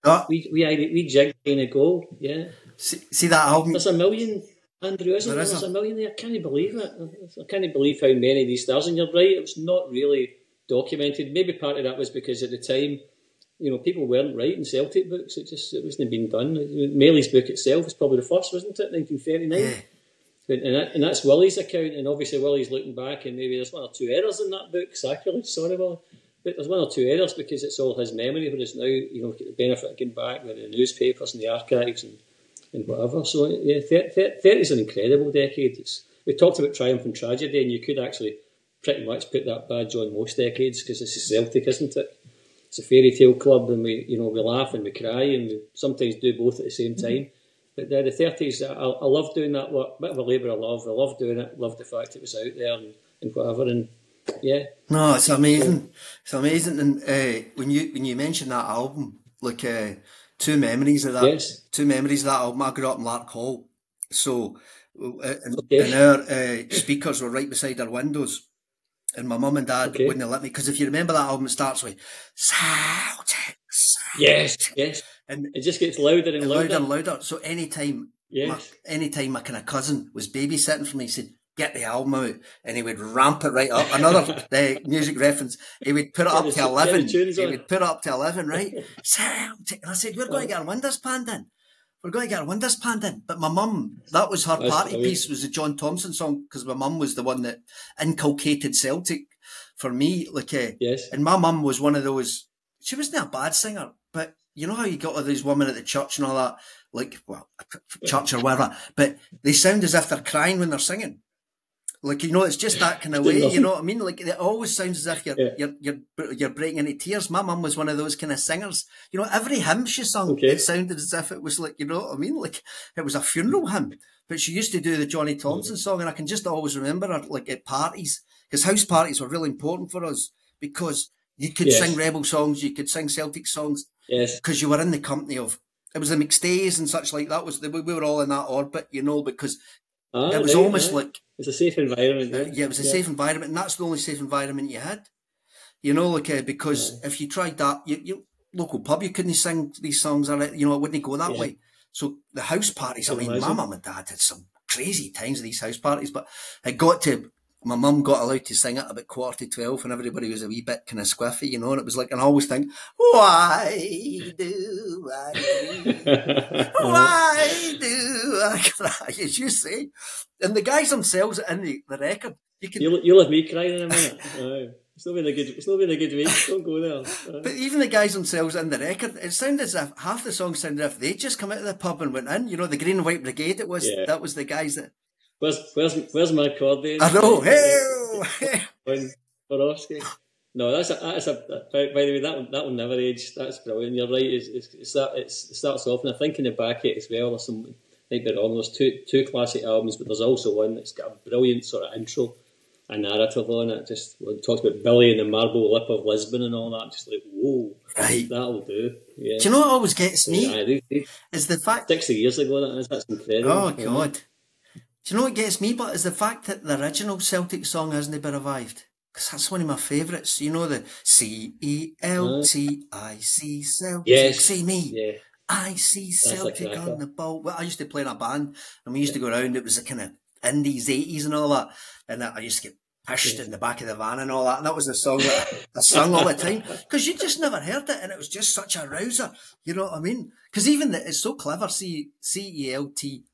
We jigged in a goal, yeah. See that album? There's a million, Andrew, isn't there? There's a million there. I can't believe it. I can't believe how many of these stars. And you're right, it was not really documented. Maybe part of that was because at the time, people weren't writing Celtic books. It wasn't being done. Maley's book itself was probably the first, wasn't it? 1939. Yeah. And that's Willie's account. And obviously Willie's looking back, and maybe there's one or two errors in that book. Sacrilege, sorry, Willie. But there's one or two errors because it's all his memory. Whereas now, get the benefit of getting back with the newspapers and the archives and whatever. So yeah, 30 is an incredible decade. We talked about triumph and tragedy, and you could actually pretty much put that badge on most decades because this is Celtic, isn't it? It's a fairy tale club, and we laugh and we cry, and we sometimes do both at the same time. But the 30s, I love doing that work. Bit of a labour of love. I love doing it. Love the fact it was out there and whatever. And yeah, no, it's amazing. It's amazing. And when you mention that album, like two memories of that. Yes. Two memories of that album. I grew up in Lark Hall, so and our speakers were right beside our windows. And my mum and dad wouldn't let me, because if you remember that album, it starts with Celtic. Yes. And it just gets louder and louder. And louder. So anytime my kind of cousin was babysitting for me, he said, get the album out, and he would ramp it right up. Another music reference, he would put it up to 11. He would put it up to 11, right? Celtic. And I said, we're going to get our windows panned in. we're going to get our windows panned in. But my mum, that was her party piece, was the John Thompson song, because my mum was the one that inculcated Celtic for me. Yes. And my mum was one of those, she wasn't a bad singer, but you know how you got all these women at the church and all that, church or whatever, but they sound as if they're crying when they're singing. It's just that kind of way, you know what I mean? It always sounds as if you're breaking into tears. My mum was one of those kind of singers. Every hymn she sung, it sounded as if it was you know what I mean? It was a funeral hymn. But she used to do the Johnny Thompson song, and I can just always remember her, at parties, because house parties were really important for us, because you could sing rebel songs, you could sing Celtic songs, because you were in the company of, it was the McStays and such like that. We were all in that orbit, because it was almost like... It's a safe environment. It was a safe environment, and that's the only safe environment you had. Because if you tried that, you local pub, you couldn't sing these songs, or it wouldn't go that way. So the house parties, my mum and dad had some crazy times at these house parties, but my mum got allowed to sing it about 11:45, and everybody was a wee bit kind of squiffy, and it was and I always think, why do I cry, as you say? And the guys themselves in the record, you'll have me crying in a minute. It's not been a good week. Don't go there. But even the guys themselves in the record, it sounded as if half the songs sounded as if they'd just come out of the pub and went in. The Green and White Brigade. It was that was the guys that. Where's my accordion? I know. Hey. Borowski. No, that's a. By the way, that one never aged. That's brilliant. You're right. It starts off, and I think in the back it as well. There's some. I think there's two classic albums, but there's also one that's got a brilliant sort of intro. A narrative on it, just talks about Billy and the marble lip of Lisbon and all that. Just whoa, right? That'll do. Yeah. Do you know what always gets me? Is the fact 60 years ago that's incredible. Oh God! Do you know what gets me? But is the fact that the original Celtic song hasn't been revived, because that's one of my favourites. The CELTIC Celtic. Yes. See me. Yeah. I see Celtic on the ball. Well, I used to play in a band, and we used to go around. It was a kind of Indies, 80s and all that, and I used to get pushed in the back of the van and all that, and that was the song that I sung all the time, because you just never heard it, and it was just such a rouser, you know what I mean? Because even it's so clever, CELTIC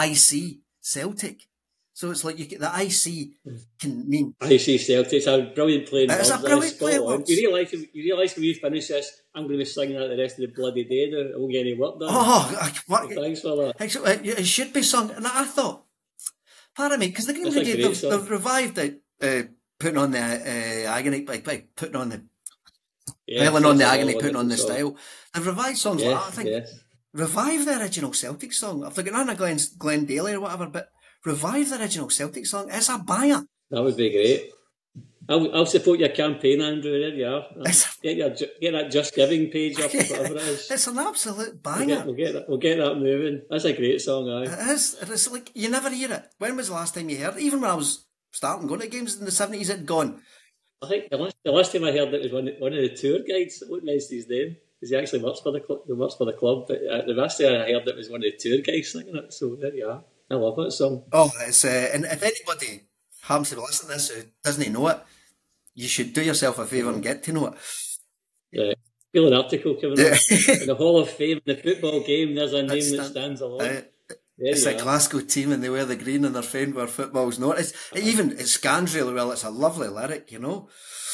Celtic, so it's like you get the IC can mean IC Celtic. It's a brilliant play. It's a brilliant play. You realise when we finish this, I'm going to be singing that the rest of the bloody day. I won't get any work done. Thanks for that. It should be sung, and I thought, pardon me, because the Green Brigade, they've revived it, putting on the agony, by putting on the piling on the agony, putting on the style. They've revived songs like that, I think. Revive the original Celtic song. I'm thinking, Anna Glenn Daly or whatever, but revive the original Celtic song. It's a banger. That would be great. I'll support your campaign, Andrew. There you are. Get that Just Giving page up, or whatever it is. It's an absolute banger. We'll get that moving. That's a great song, aye. It is. It's like you never hear it. When was the last time you heard it? Even when I was starting going to games in the 70s, it'd gone. I think the last time I heard it was one of the tour guides. What nice his name? Because he actually works for the club. But the last time I heard it was one of the tour guys singing it. So there you are. I love that song. Oh, it's and if anybody happens to listen to this who doesn't know it, you should do yourself a favour and get to know it. Yeah. Feel an article coming up. In the Hall of Fame, in the football game, there's a name that stands alone. It's a Glasgow team and they wear the green and they're famed where football's not. It scans really well. It's a lovely lyric, you know.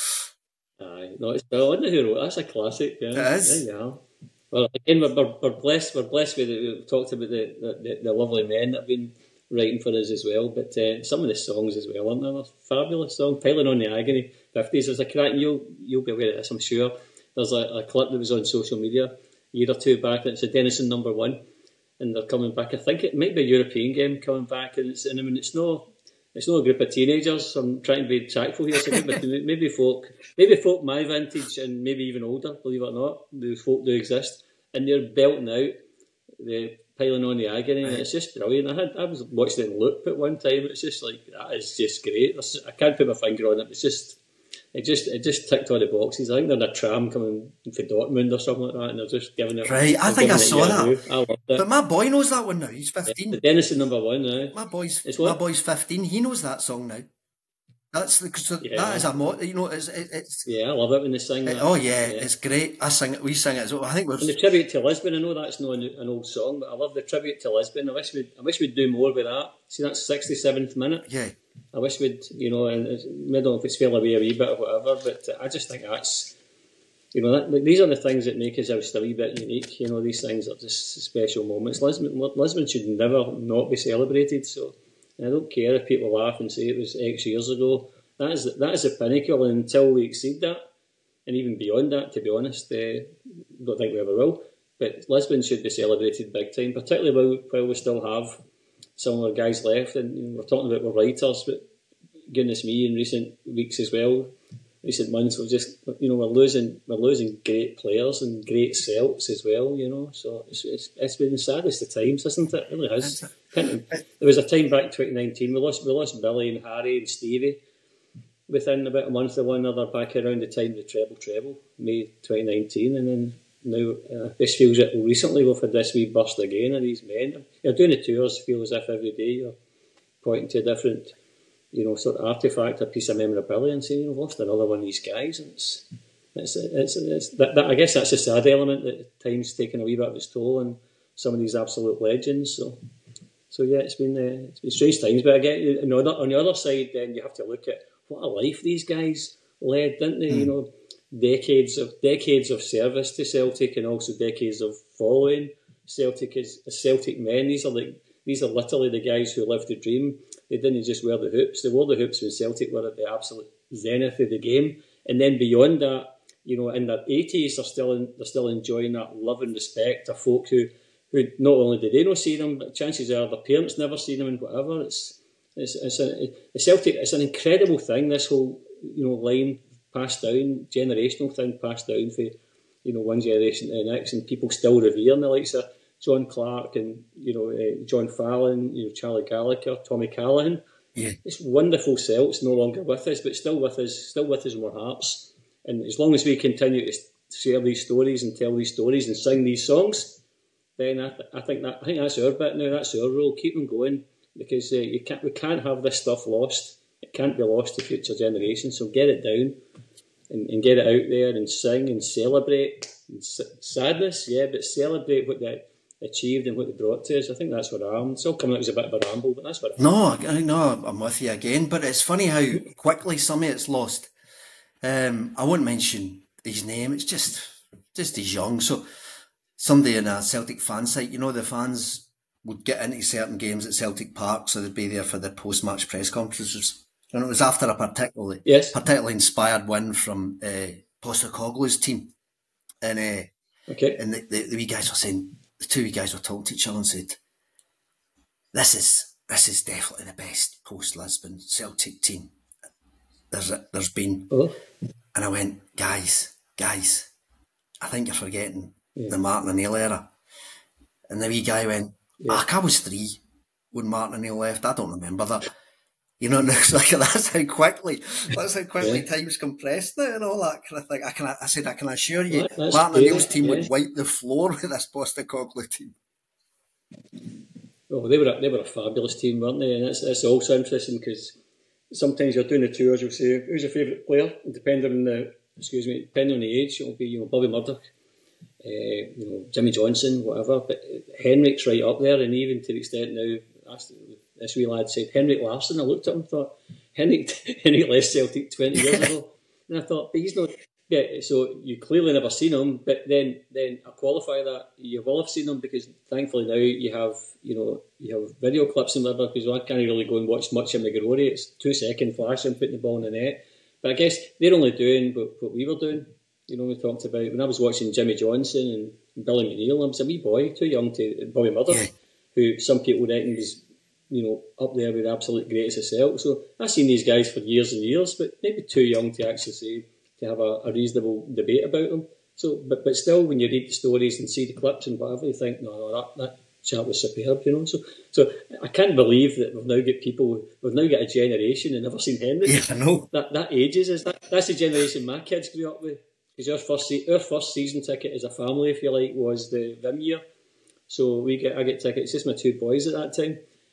Aye, no, it's I wonder who wrote. That's a classic. Yeah, it is. There you are. Well, again, we're blessed. We're blessed with it. We've talked about the lovely men that have been writing for us as well. But some of the songs as well, aren't there? They're fabulous songs. Piling on the Agony, 50s. There's a crack. You'll be aware of this, I'm sure. There's a clip that was on social media a year or two back. And it's a Denison number 1. And they're coming back. I think it might be a European game coming back, and it's not a group of teenagers. I'm trying to be tactful here. So maybe folk my vintage and maybe even older. Believe it or not, those folk do exist, and they're belting out the Piling on the Agony, and it's just brilliant. I was watching it in loop at one time. It's just like that is just great. I can't put my finger on it. It's just. It just ticked all the boxes. I think they're in a tram coming from Dortmund or something like that, and they're just giving it. Right, I think I saw that. I loved it. But my boy knows that one now. He's 15. The Denison number 1 now. My boy's 15. He knows that song now. That is a mod. You know, it's. Yeah, I love it when they sing that. Oh yeah, it's great. I sing it. We sing it as well. I think we're. And the tribute to Lisbon. I know that's not an old song, but I love the tribute to Lisbon. I wish we'd do more with that. See, that's 67th minute. Yeah. I wish we'd, you know, and I don't know if it's fell away a wee bit or whatever, but I just think that's, you know, these are the things that make us just a wee bit unique. You know, these things are just special moments. Lisbon should never not be celebrated. So I don't care if people laugh and say it was X years ago. That is the pinnacle, and until we exceed that, and even beyond that, to be honest, I don't think we ever will. But Lisbon should be celebrated big time, particularly while we still have some of our guys left. And you know, we're talking about our writers, but goodness me, in recent weeks as well, recent months, we're losing great players and great Celts as well. You know, so it's been the saddest of times, isn't it? It really has. There was a time back in 2019 we lost Billy and Harry and Stevie within about a month of one another, back around the time of the treble, May 2019, and then now this feels that recently we've had this wee burst again of these men. You're doing the tours, feel as if every day you're pointing to a different, you know, sort of artefact, a piece of memorabilia, and saying, you've lost another one of these guys. And it's I guess that's a sad element, that time's taken a wee bit of its toll on some of these absolute legends. So yeah, it's been strange times. But again, on the other side, then you have to look at what a life these guys led, didn't they? You know, decades of service to Celtic, and also decades of following Celtic as Celtic men. These are literally the guys who lived the dream. They didn't just wear the hoops; they wore the hoops when Celtic were at the absolute zenith of the game. And then beyond that, you know, in their 80s, they're still enjoying that love and respect of folk who not only did they not see them, but chances are their parents never seen them, and whatever. Celtic. It's an incredible thing. This whole, you know, line passed down, generational thing passed down for, you know, one generation to the next, and people still revere the likes of John Clark and, you know, John Fallon, you know, Charlie Gallagher, Tommy Callaghan. Yeah. It's wonderful Celts, no longer with us, but still with us in our hearts. And as long as we continue to share these stories and tell these stories and sing these songs, then I think that's our bit now. That's our role. Keep them going, because we can't have this stuff lost. It can't be lost to future generations. So get it down and get it out there and sing and celebrate. And sadness, yeah, but celebrate what they achieved and what they brought to us. I think that's what I am. It's all coming out as a bit of a ramble, but that's what I am. No, I'm with you again. But it's funny how quickly some of it's lost. I won't mention his name. It's just he's young. So somebody in a Celtic fan site, you know, the fans would get into certain games at Celtic Park, so they'd be there for the post-match press conferences. And it was after a particularly inspired win from Postecoglou's team. And and the wee guys were saying, the two wee guys were talking to each other and said, This is definitely the best post-Lisbon Celtic team there's been. Oh. And I went, guys, I think you're forgetting the Martin O'Neill era. And the wee guy went, I was 3 when Martin O'Neill left. I don't remember that. You know, that's how quickly time's compressed now and all that kind of thing. I can assure you, Martin O'Neill's team would wipe the floor with this Postecoglou team. Oh, they were a fabulous team, weren't they? And it's also interesting because sometimes you're doing the tours, you'll say, who's your favourite player? And depending on the age, it'll be, you know, Bobby Murdoch, you know, Jimmy Johnson, whatever. But Henrik's right up there, and even to the extent now, this wee lad said Henrik Larsson. I looked at him and thought, Henrik left Celtic 20 years ago. And I thought, but he's not. Yeah, so you clearly never seen him, but then I qualify that you will have seen him, because thankfully now you have video clips and whatever, because I can't really go and watch much of McGrory. It's 2-second flash and putting the ball in the net. But I guess they're only doing what we were doing. You know, we talked about when I was watching Jimmy Johnson and Billy McNeill, I was a wee boy, too young to Bobby Murdoch, who some people reckon was, you know, up there with the absolute greatest of Celtic. So I've seen these guys for years and years, but maybe too young to actually say, to have a reasonable debate about them. So, but still, when you read the stories and see the clips and whatever, you think, no, that chap was superb, you know. So I can't believe that we've now got a generation and never seen Henry. Yeah, I know. That ages us. That's the generation my kids grew up with. Because our first season ticket as a family, if you like, was the Vim year. So I get tickets, just my 2 boys at that time.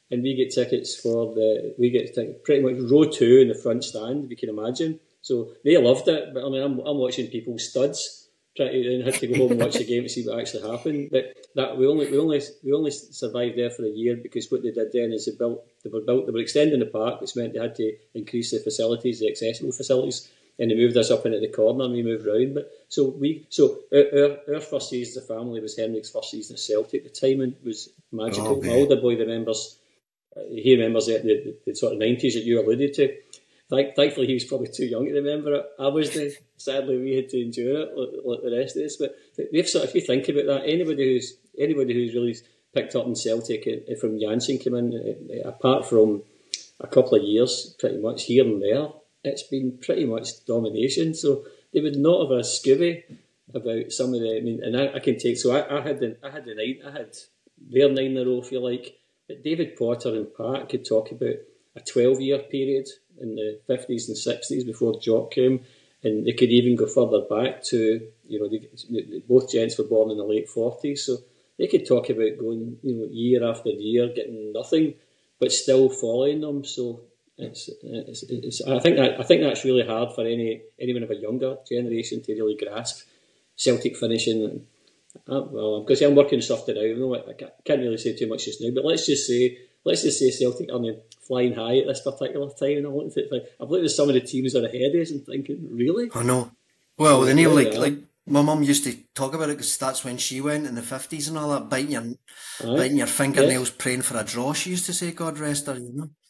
and we get tickets pretty much row 2 in the front stand, if you can imagine. So they loved it, but I mean, I'm watching people's studs and had to go home and watch the game to see what actually happened. But that we only survived there for a year, because what they did then is they were extending the park, which meant they had to increase the facilities, the accessible facilities, and they moved us up into the corner and we moved round. But our first season as a family was Henrik's first season at Celtic. The timing was magical. Oh, my older boy remembers. He remembers the sort of 90s that you alluded to. Thankfully, he was probably too young to remember it. I was sadly, we had to endure it like the rest of us. But if you think about that, anybody who's really picked up in Celtic from Janssen came in, apart from a couple of years, pretty much here and there, it's been pretty much domination. So they would not have a scooby about some of the. I mean, and I can take. So I had their 9 in a row, if you like. But David Potter and Pat could talk about a 12-year period in the 50s and 60s before Jock came, and they could even go further back to, both gents were born in the late 40s, so they could talk about going, year after year, getting nothing, but still following them. So it's I think that's really hard for anyone of a younger generation to really grasp. Celtic finishing. Because I'm working stuff now. I can't really say too much just now, but let's just say Celtic are flying high at this particular time. I've looked at some of the teams that are ahead of us and thinking, really? I know. Well, they nearly like my mum used to talk about it, because that's when she went in the 50s and all that, biting your fingernails, praying for a draw. She used to say, "God rest her."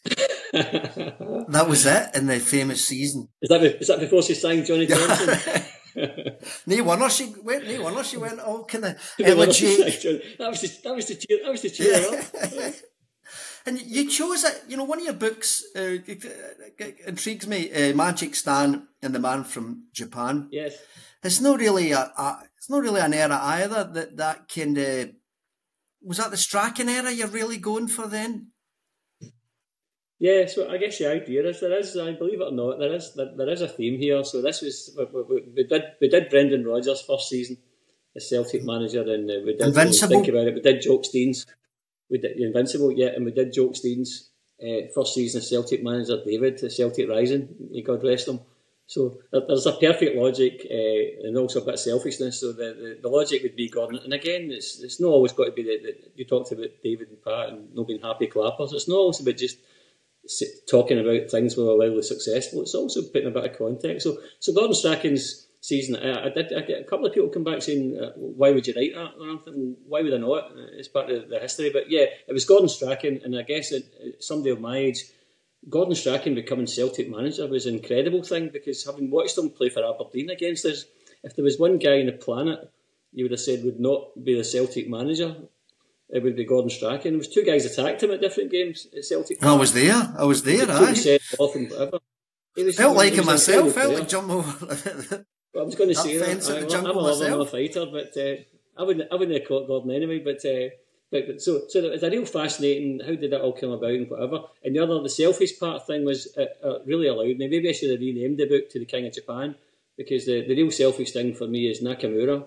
That was it in the famous season. Is that before she sang Johnny Johnson? No wonder she went all kind of elegiac. That was the cheer up. And you chose it. One of your books intrigues me. Magic Stan and the Man from Japan. Yes, it's not really an era either. That kind of was that the Strachan era you're really going for then. Yeah, so I guess the idea is I believe it or not, there is a theme here. So this was we did Brendan Rodgers' first season as Celtic manager, and we did Invincible. Think about it. We did Jock Steins. We did Invincible, yeah, and we did Jock Steins' first season as Celtic manager, David, the Celtic Rising. God rest him. So there's a perfect logic and also a bit of selfishness. So the logic would be Gordon, and again, it's not always got to be that you talked about David and Pat and not being happy clappers. It's not always about just talking about things we were wildly successful. It's also putting a bit of context. So Gordon Strachan's season, I get a couple of people come back saying, why would you write that? And I'm thinking, why would I know it? It's part of the history. But yeah, it was Gordon Strachan, and I guess somebody of my age, Gordon Strachan becoming Celtic manager was an incredible thing, because having watched him play for Aberdeen against us, if there was one guy on the planet you would have said would not be the Celtic manager, it would be Gordon Strachan. There was 2 guys attacked him at different games at Celtic. I was there. Set off and whatever. Felt like it myself. Felt like jumping over. Well, I was going to say that. I'm a lover, I'm a fighter, but I wouldn't have caught Gordon anyway. But so it's a real fascinating. How did that all come about and whatever? And the selfish part thing was really allowed me. Maybe I should have renamed the book to The King of Japan, because the real selfish thing for me is Nakamura.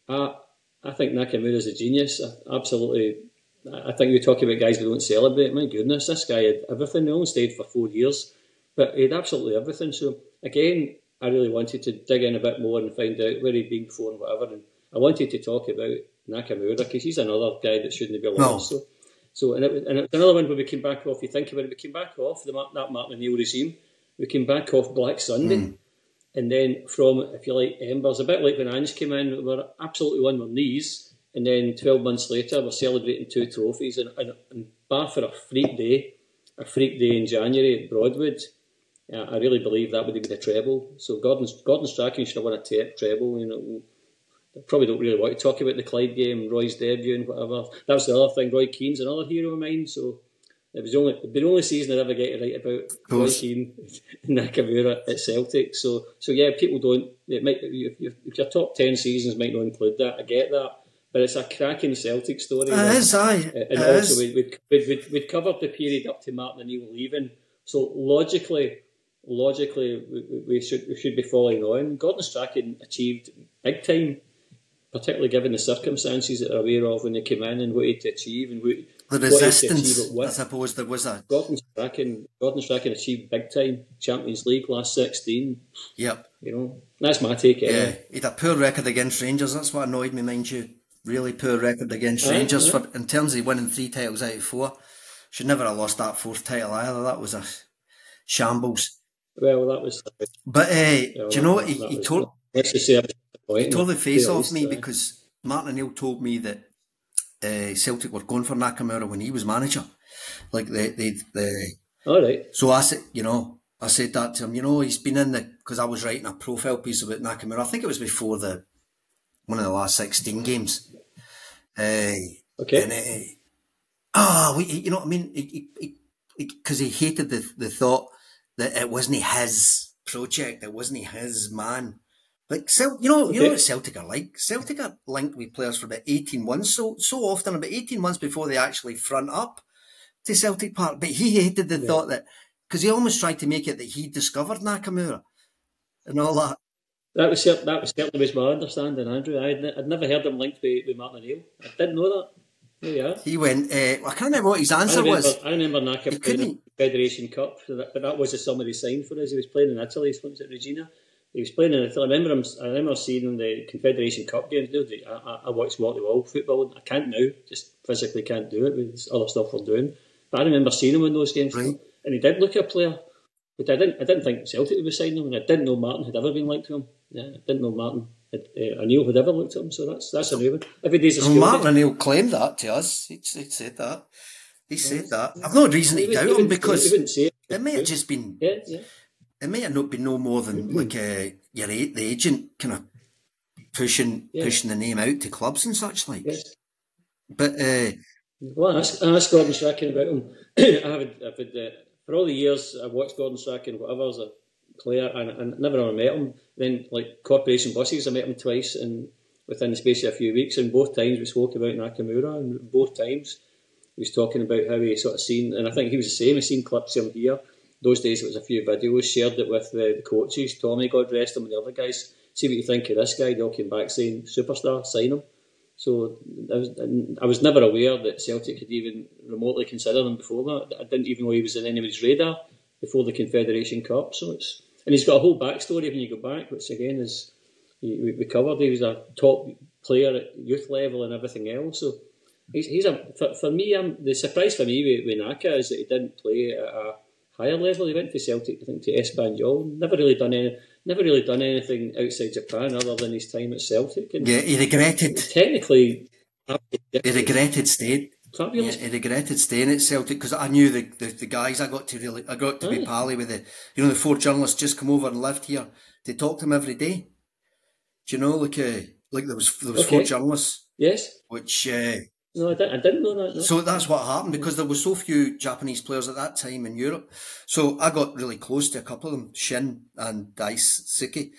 I think Nakamura's a genius. Absolutely. I think you talk about guys who don't celebrate. My goodness, this guy had everything. He only stayed for 4 years, but he had absolutely everything. So again, I really wanted to dig in a bit more and find out where he'd been before and whatever. And I wanted to talk about Nakamura, because he's another guy that shouldn't be lost. No. So and it's another one where we came back off. You think about it, we came back off that Martin O'Neill regime. We came back off Black Sunday. And then from, if you like, embers, a bit like when Ange came in, we were absolutely on our knees. And then 12 months later, we're celebrating 2 trophies. And bar for a freak day in January at Broadwood, I really believe that would have been a treble. So Gordon Strachan should have won a treble. I probably don't really want to talk about the Clyde game, Roy's debut and whatever. That was the other thing. Roy Keane's another hero of mine. So it was the only season I'd ever get to write about Roy Keane and Nakamura at Celtic. So yeah, people don't. If your top 10 seasons might not include that, I get that. But it's a cracking Celtic story. It is, aye. And also, we'd covered the period up to Martin O'Neill leaving. So logically, we should be following on. Gordon Strachan achieved big time, particularly given the circumstances that are aware of when they came in and what he had to achieve and the resistance, I suppose there was a... Gordon Strachan achieved big time Champions League last 16. Yep. You know, that's my take. Yeah, he had a poor record against Rangers. That's what annoyed me, mind you. Really poor record against Rangers in terms of winning 3 titles out of 4. Should never have lost that 4th title either. That was a shambles. Well, that was... But do you know what? He totally face off me because Martin O'Neill told me that Celtic were going for Nakamura when he was manager. Like all right. So I said, I said that to him. He's been in because I was writing a profile piece about Nakamura. I think it was before one of the last 16 games. Okay. And you know what I mean? Because he hated the thought that it wasn't his project, it wasn't his man. Like, you know what Celtic are like? Celtic are linked with players for about 18 months, so often, about 18 months before they actually front up to Celtic Park. But he hated the thought that, because he almost tried to make it that he discovered Nakamura and all that. That was certainly my understanding, Andrew. I'd never heard him linked with Martin O'Neill. I didn't know that. There you are. He went, I can't remember what his answer was. I remember Naka playing the Federation Cup, but that was the summer he signed for us. He was playing in Italy, was it Regina? He was playing in Italy. I remember seeing him in the Confederation Cup games. I watched wall-to-wall football. I can't now, just physically can't do it with other stuff we're doing. But I remember seeing him in those games, right. And he did look at a player. But I didn't think Celtic would be signing him, and I didn't know Martin had ever been linked to him. Yeah, I didn't know Martin O'Neill had ever looked at him, so that's a new one. Every day's a school. Martin O'Neill claimed that to us. He said that. He said that. I've no reason to doubt him because it may have just been. Yeah. It may have not been no more than like the agent kind of pushing the name out to clubs and such like. Yes. But well, I asked Gordon Strachan about him. I've had for all the years I've watched Gordon Strachan, whatever, as a player, and I never ever met him. Then, like Corporation Buses, I met him twice, and within the space of a few weeks, and both times we spoke about Nakamura, and both times he was talking about how he sort of seen, and I think he was the same. He seen clips of him here. Those days it was a few videos, shared it with the coaches, Tommy, God rest him, and the other guys. See what you think of this guy. They all came back saying, superstar, sign him. So I was never aware that Celtic had even remotely considered him before that. I didn't even know he was in anybody's radar before the Confederation Cup. And he's got a whole backstory when you go back, which again is, we covered. He was a top player at youth level and everything else. So for me, the surprise for me with Naka is that he didn't play at a higher level. He went to Celtic, I think, to Espanyol. Never really done anything outside Japan other than his time at Celtic. And he regretted. Technically, he regretted staying. Fabulous. Yeah, he regretted staying at Celtic because I knew the guys. I got to be pally with the 4 journalists just come over and lived here to talk to him every day. Do you know, like there was 4 journalists. Yes. Which. No, I didn't know that. No. So that's what happened because there were so few Japanese players at that time in Europe. So I got really close to a couple of them, Shin and Daisuke.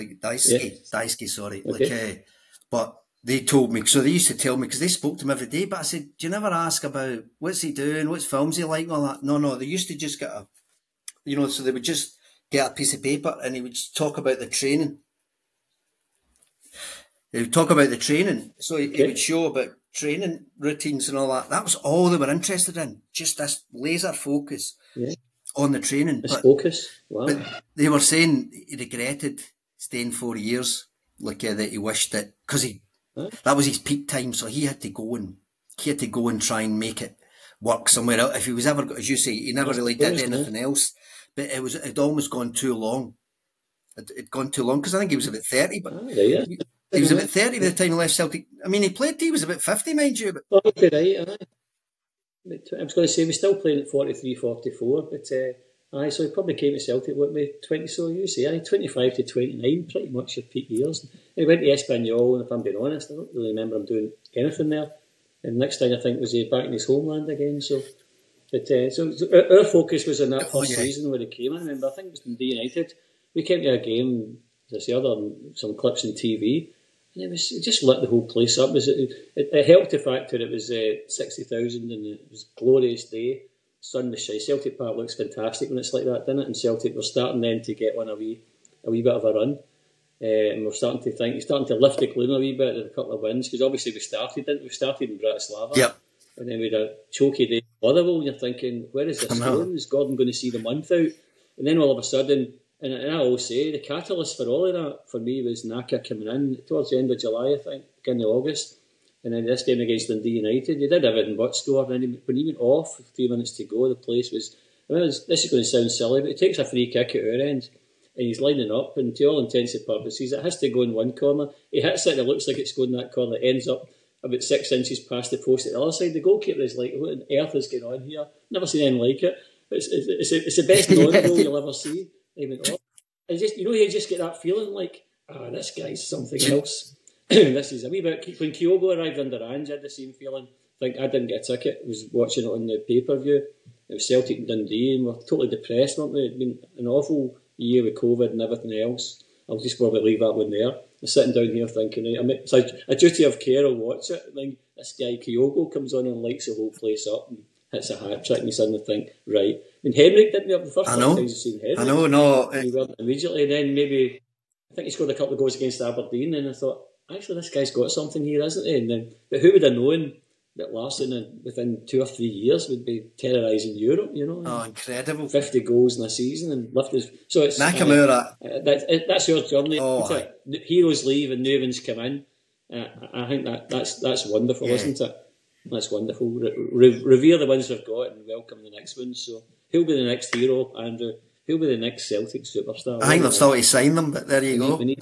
Sorry. Okay. But they told me, so they used to tell me, because they spoke to him every day, but I said, do you never ask about what's he doing, what films he like, and all that? No, they used to just get so they would just get a piece of paper and he would talk about the training. He would talk about the training. So he would show about training routines and all that. That was all they were interested in. Just this laser focus on the training. Focus. Wow. But they were saying he regretted staying 4 years, that he wished that, because that was his peak time, so he had to go and try and make it work somewhere else. If he was ever, as you say, he never really did anything else. But it'd almost gone too long. It'd gone too long because I think he was about 30, but he was about 30 by the time he left Celtic. I mean, he was about 50, mind you. But right, I was going to say, we're still playing at 43, 44, but so he probably came to Celtic, 20, so you say, 25 to 29, pretty much your peak years. And he went to Espanyol, and if I'm being honest, I don't really remember him doing anything there. And next thing I think was he back in his homeland again. So our focus was on that first season where he came. I remember, I think it was in D United. We came to a game, as I say, other than some clips on TV, and it just lit the whole place up. It helped the fact that it was 60,000 and it was a glorious day. Sun was shine. Celtic Park looks fantastic when it's like that, doesn't it? And Celtic were starting then to get on a wee bit of a run. And we're starting to lift the gloom a wee bit with a couple of wins, because obviously we started in Bratislava. Yep. And then we had a choky day in Motherwell, and you're thinking, where is this going? Is Gordon going to see the month out? And then all of a sudden, and I will say, the catalyst for all of that, for me, was Naka coming in towards the end of July, I think, beginning of August. And then this game against Dundee United, he did everything but score. And when he went off, 3 minutes to go, the place was... this is going to sound silly, but he takes a free kick at our end, and he's lining up, and to all intents and purposes, it has to go in one corner. He hits it, and it looks like it's going in that corner. It ends up about 6 inches past the post at the other side. The goalkeeper is like, what on earth is going on here? Never seen anything like it. It's the best goal you'll ever see. He went off. And just, you just get that feeling like, this guy's something else. This is a wee bit... When Kyogo arrived under Ange, I had the same feeling. I didn't get a ticket. I was watching it on the pay-per-view. It was Celtic and Dundee, and we're totally depressed, weren't we? It'd been an awful year with COVID and everything else. I'll just probably leave that one there. I'm sitting down here thinking, it's like a duty of care. I'll watch it. And then this guy Kyogo comes on and lights the whole place up and hits a hat trick, and you suddenly think, right. I mean, Henrik didn't have the first time you've seen Henrik. I know, no. He went immediately, and then maybe, I think he scored a couple of goals against Aberdeen, and I thought, actually, this guy's got something here, isn't he? And then, but who would have known that Larsson, within 2 or 3 years, would be terrorising Europe, Oh, incredible. 50 goals in a season and lift his... So it's... Nakamura. That's your journey. Oh, heroes leave and new ones come in. I think that's wonderful, isn't it? That's wonderful. Revere the ones we've got and welcome the next ones. So he'll be the next hero, Andrew. He'll be the next Celtic superstar. I think they've still to sign them, but there you go. We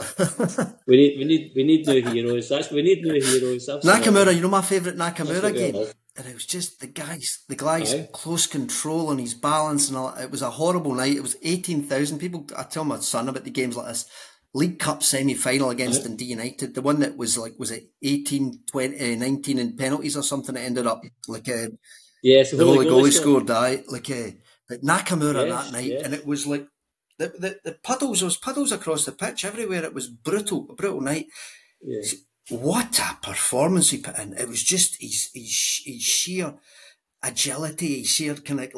need new heroes. We need new heroes. Absolutely. Nakamura, my favourite Nakamura game, and it was just the guy's close control and his balance and all. It was a horrible night. It was 18,000 people. I tell my son about the games like this. League Cup semi-final against Dundee United, the one that was it 18, 20, 19 in penalties or something. It ended up like the goalie scored. But Nakamura that night, and it was like the puddles. There was puddles across the pitch everywhere. It was a brutal night. Yeah. What a performance he put in! It was just his sheer agility, his sheer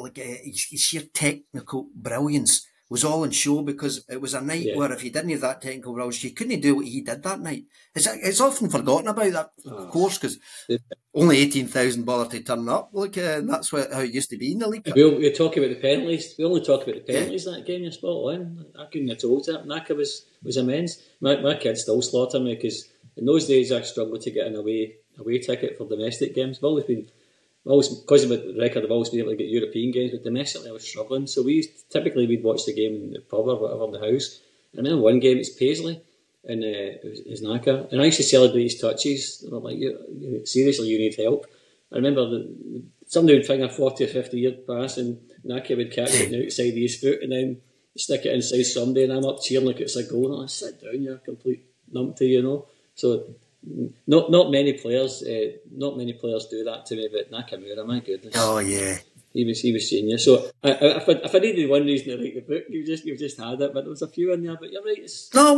his sheer technical brilliance was all in show, because it was a night where if you didn't have that technical brilliance, you couldn't do what he did that night. It's often forgotten about that, of course, because only 18,000 bothered to turn up. Look, that's how it used to be in the league. We're talking about the penalties. We only talk about the penalties that game. You're spot on. I couldn't have told that. Naka was immense. My kids still slaughter me, because in those days I struggled to get an away ticket for domestic games. Because of the record, I've always been able to get European games, but domestically I was struggling. So we'd watch the game in the pub or whatever in the house. I remember one game, it's Paisley, and it was Naka. And I used to celebrate his touches. And I'm like, seriously, you need help. I remember somebody would find a 40 or 50 yard pass, and Naka would catch it outside his foot and then stick it inside somebody, and I'm up cheering like it's a goal. And I sit down, you're a complete numpty, So not many players do that to me, but Nakamura, my goodness. Oh yeah, he was genius. So if I needed one reason to like the book, you've just had it, but there was a few in there. But you're right. There's a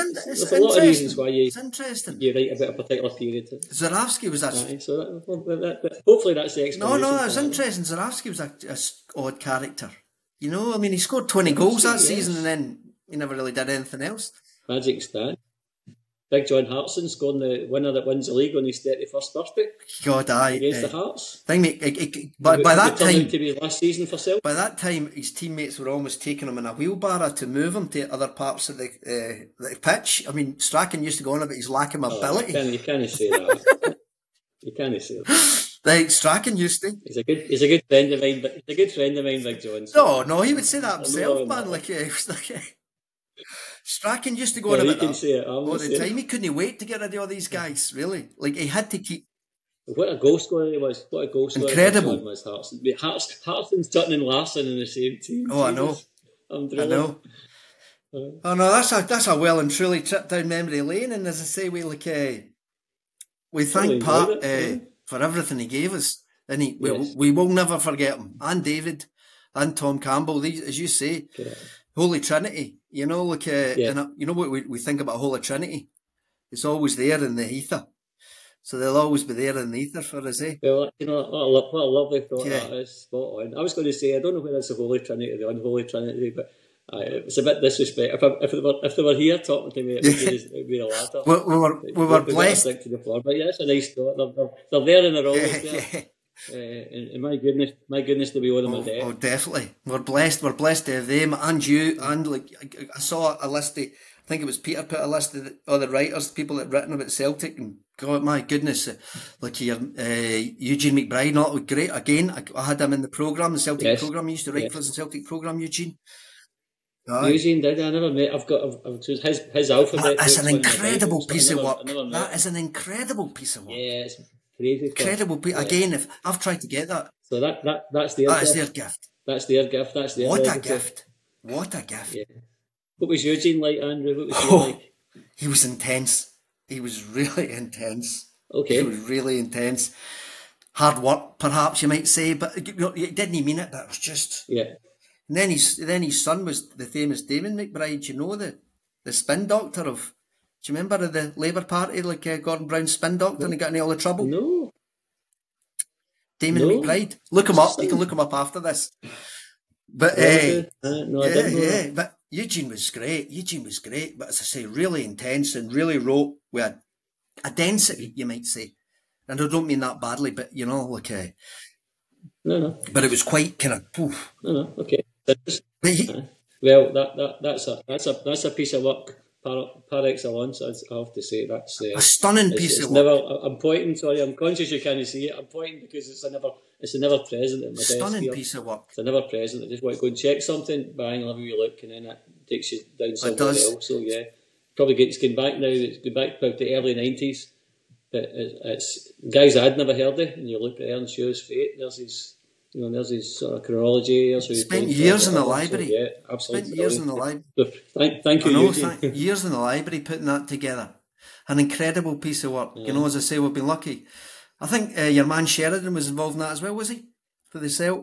lot of reasons why it's interesting. You write about a particular period. Zurawski was that. So hopefully that's the explanation. No, it was interesting. Zurawski was a odd character. He scored 20 goals that season, and then he never really did anything else. Magic stat. Big John Hartson scoring the winner that wins the league on his 31st birthday. God, aye. Against the Hearts. By that time, to be last season for Celtic. By that time, his teammates were almost taking him in a wheelbarrow to move him to other parts of the pitch. I mean, Strachan used to go on about his lack of mobility. You can't say that. You can't say that. Like Strachan used to. He's a good friend of mine, but he's a good friend of mine, Big John. So. No, he would say that himself, man. He was like. Strachan used to go on about that all the time. He couldn't wait to get rid of all these guys, really. Like, he had to keep... What a goal scorer he was. What a goal scorer. Incredible. Was Hartson. Hartson, Sutton and Larson in the same team. Oh, I know. I know. Oh, no, that's a well and truly trip down memory lane. And as I say, we thank Pat for everything he gave us. And we will never forget him. And David and Tom Campbell. These, as you say... Yeah. Holy Trinity, and what we think about Holy Trinity? It's always there in the ether. So they'll always be there in the ether for us, eh? Well, what a lovely thought that is. Spot on. I was going to say, I don't know whether it's the Holy Trinity or the Unholy Trinity, but it's a bit disrespectful. If they were here talking to me, it would be a latter. We were blessed. To the floor. But yeah, it's a nice thought. They're there and they're always there. And my goodness, to be on my deck. Oh, definitely. We're blessed to have them and you. And like, I saw a list of, I think it was Peter put a list of all the writers, people that written about Celtic, and God, my goodness, like here, Eugene McBride, not great. Again, I had him in the programme, the Celtic programme. He used to write for us in the Celtic programme, Eugene. Eugene did. I never met. I've his alphabet. That's an incredible piece of work. That is an incredible piece of work. Yeah, it's crazy. Incredible. Again, if I've tried to get that. So that's their gift. That's their gift. That's their What a gift. What a gift. Yeah. What was Eugene like, Andrew? What was he like? He was intense. He was really intense. Okay. He was really intense. Hard work, perhaps you might say, but he didn't mean it. That was just. Yeah. And then his son was the famous Damon McBride. You know, the spin doctor of. Do you remember the Labour Party, like Gordon Brown's spin doctor, and he got in all the trouble? No. Damon McBride. Look him up. You can look him up after this. But no, I didn't know that. But Eugene was great. But as I say, really intense and really wrote with a density, you might say. And I don't mean that badly, but you know, like no. But it was quite kind of. Poof. No, okay. Well, that's a piece of work par excellence. I have to say that's a stunning piece of work. I'm pointing. Sorry, I'm conscious you can't see it. I'm pointing because it's a never present at my desk. Stunning piece of work. It's a never present. I just want to go and check something, bang, I'll have a wee look, and then it takes you down somewhere else. So yeah, probably it's going back now. It's going back to the early 90s. But it's guys I'd never heard of, and you look at Ernst Shaw's Fate. There's his sort of chronology. Spent years in the library. So, yeah, absolutely. Spent years in the library. Thank you, Eugene. Years in the library putting that together. An incredible piece of work. Yeah. You know, as I say, we've been lucky. I think your man Sheridan was involved in that as well, was he? For the Celt?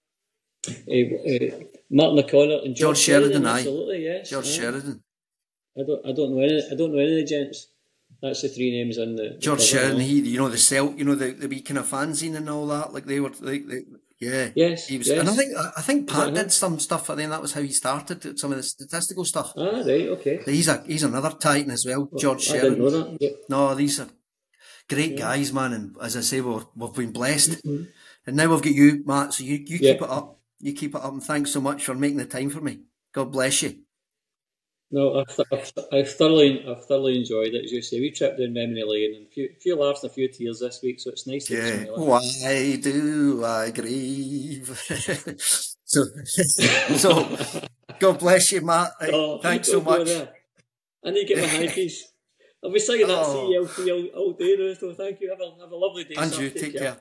Martin O'Connor and George Sheridan. Absolutely, yes. George Sheridan. I don't know any of the gents. That's the three names in the George Sheridan. The Celt, the wee kind of fanzine and all that. Like they were, yeah. Yes. He was, yes. And I think Pat did some stuff. I think that was how he started some of the statistical stuff. Ah, right, okay. He's another titan as well, George Sheridan. I didn't know that. Yeah. No, these are great guys, man. And as I say, we've been blessed, and now we've got you, Matt. So you keep it up. You keep it up, and thanks so much for making the time for me. God bless you. No, I've thoroughly enjoyed it. As you say, we tripped down memory lane and a few laughs and a few tears this week, so it's nice to see. Why do I grieve? so God bless you, Matt. Thanks so much. I need to get my high piece. I'll be singing that CLT all day, so thank you. Have a lovely day. And you take care.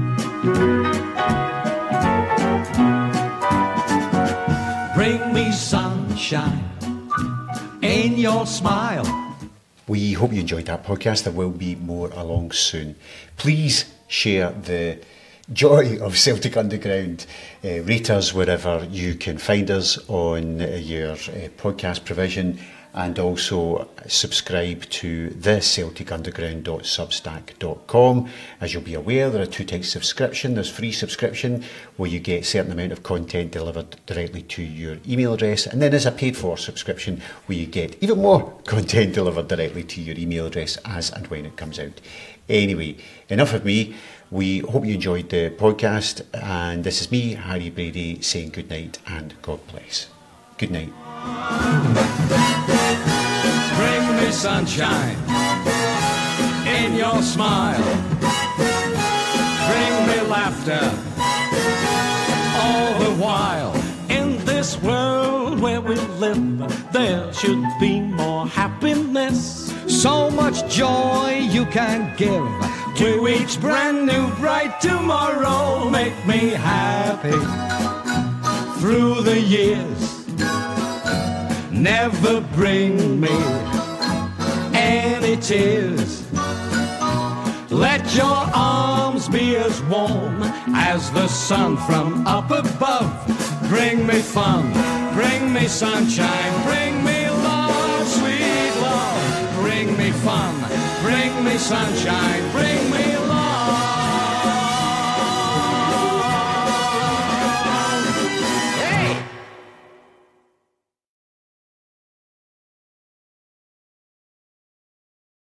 Bring me sunshine in your smile. We hope you enjoyed that podcast. There will be more along soon. Please share the joy of Celtic Underground. Rate us wherever you can find us on your podcast provision, and also subscribe to the CelticUnderground.substack.com. As you'll be aware, there are two types of subscription. There's free subscription, where you get a certain amount of content delivered directly to your email address, and then there's a paid for subscription, where you get even more content delivered directly to your email address as and when it comes out. Anyway, enough of me. We hope you enjoyed the podcast, and this is me, Harry Brady, saying good night and God bless. Good night. Bring me sunshine in your smile. Bring me laughter all the while. In this world where we live, there should be more happiness. So much joy you can give to each brand new bright tomorrow. Make me happy through the years. Never bring me any tears. Let your arms be as warm as the sun from up above. Bring me fun, bring me sunshine, bring me love, sweet love. Bring me fun, bring me sunshine, bring me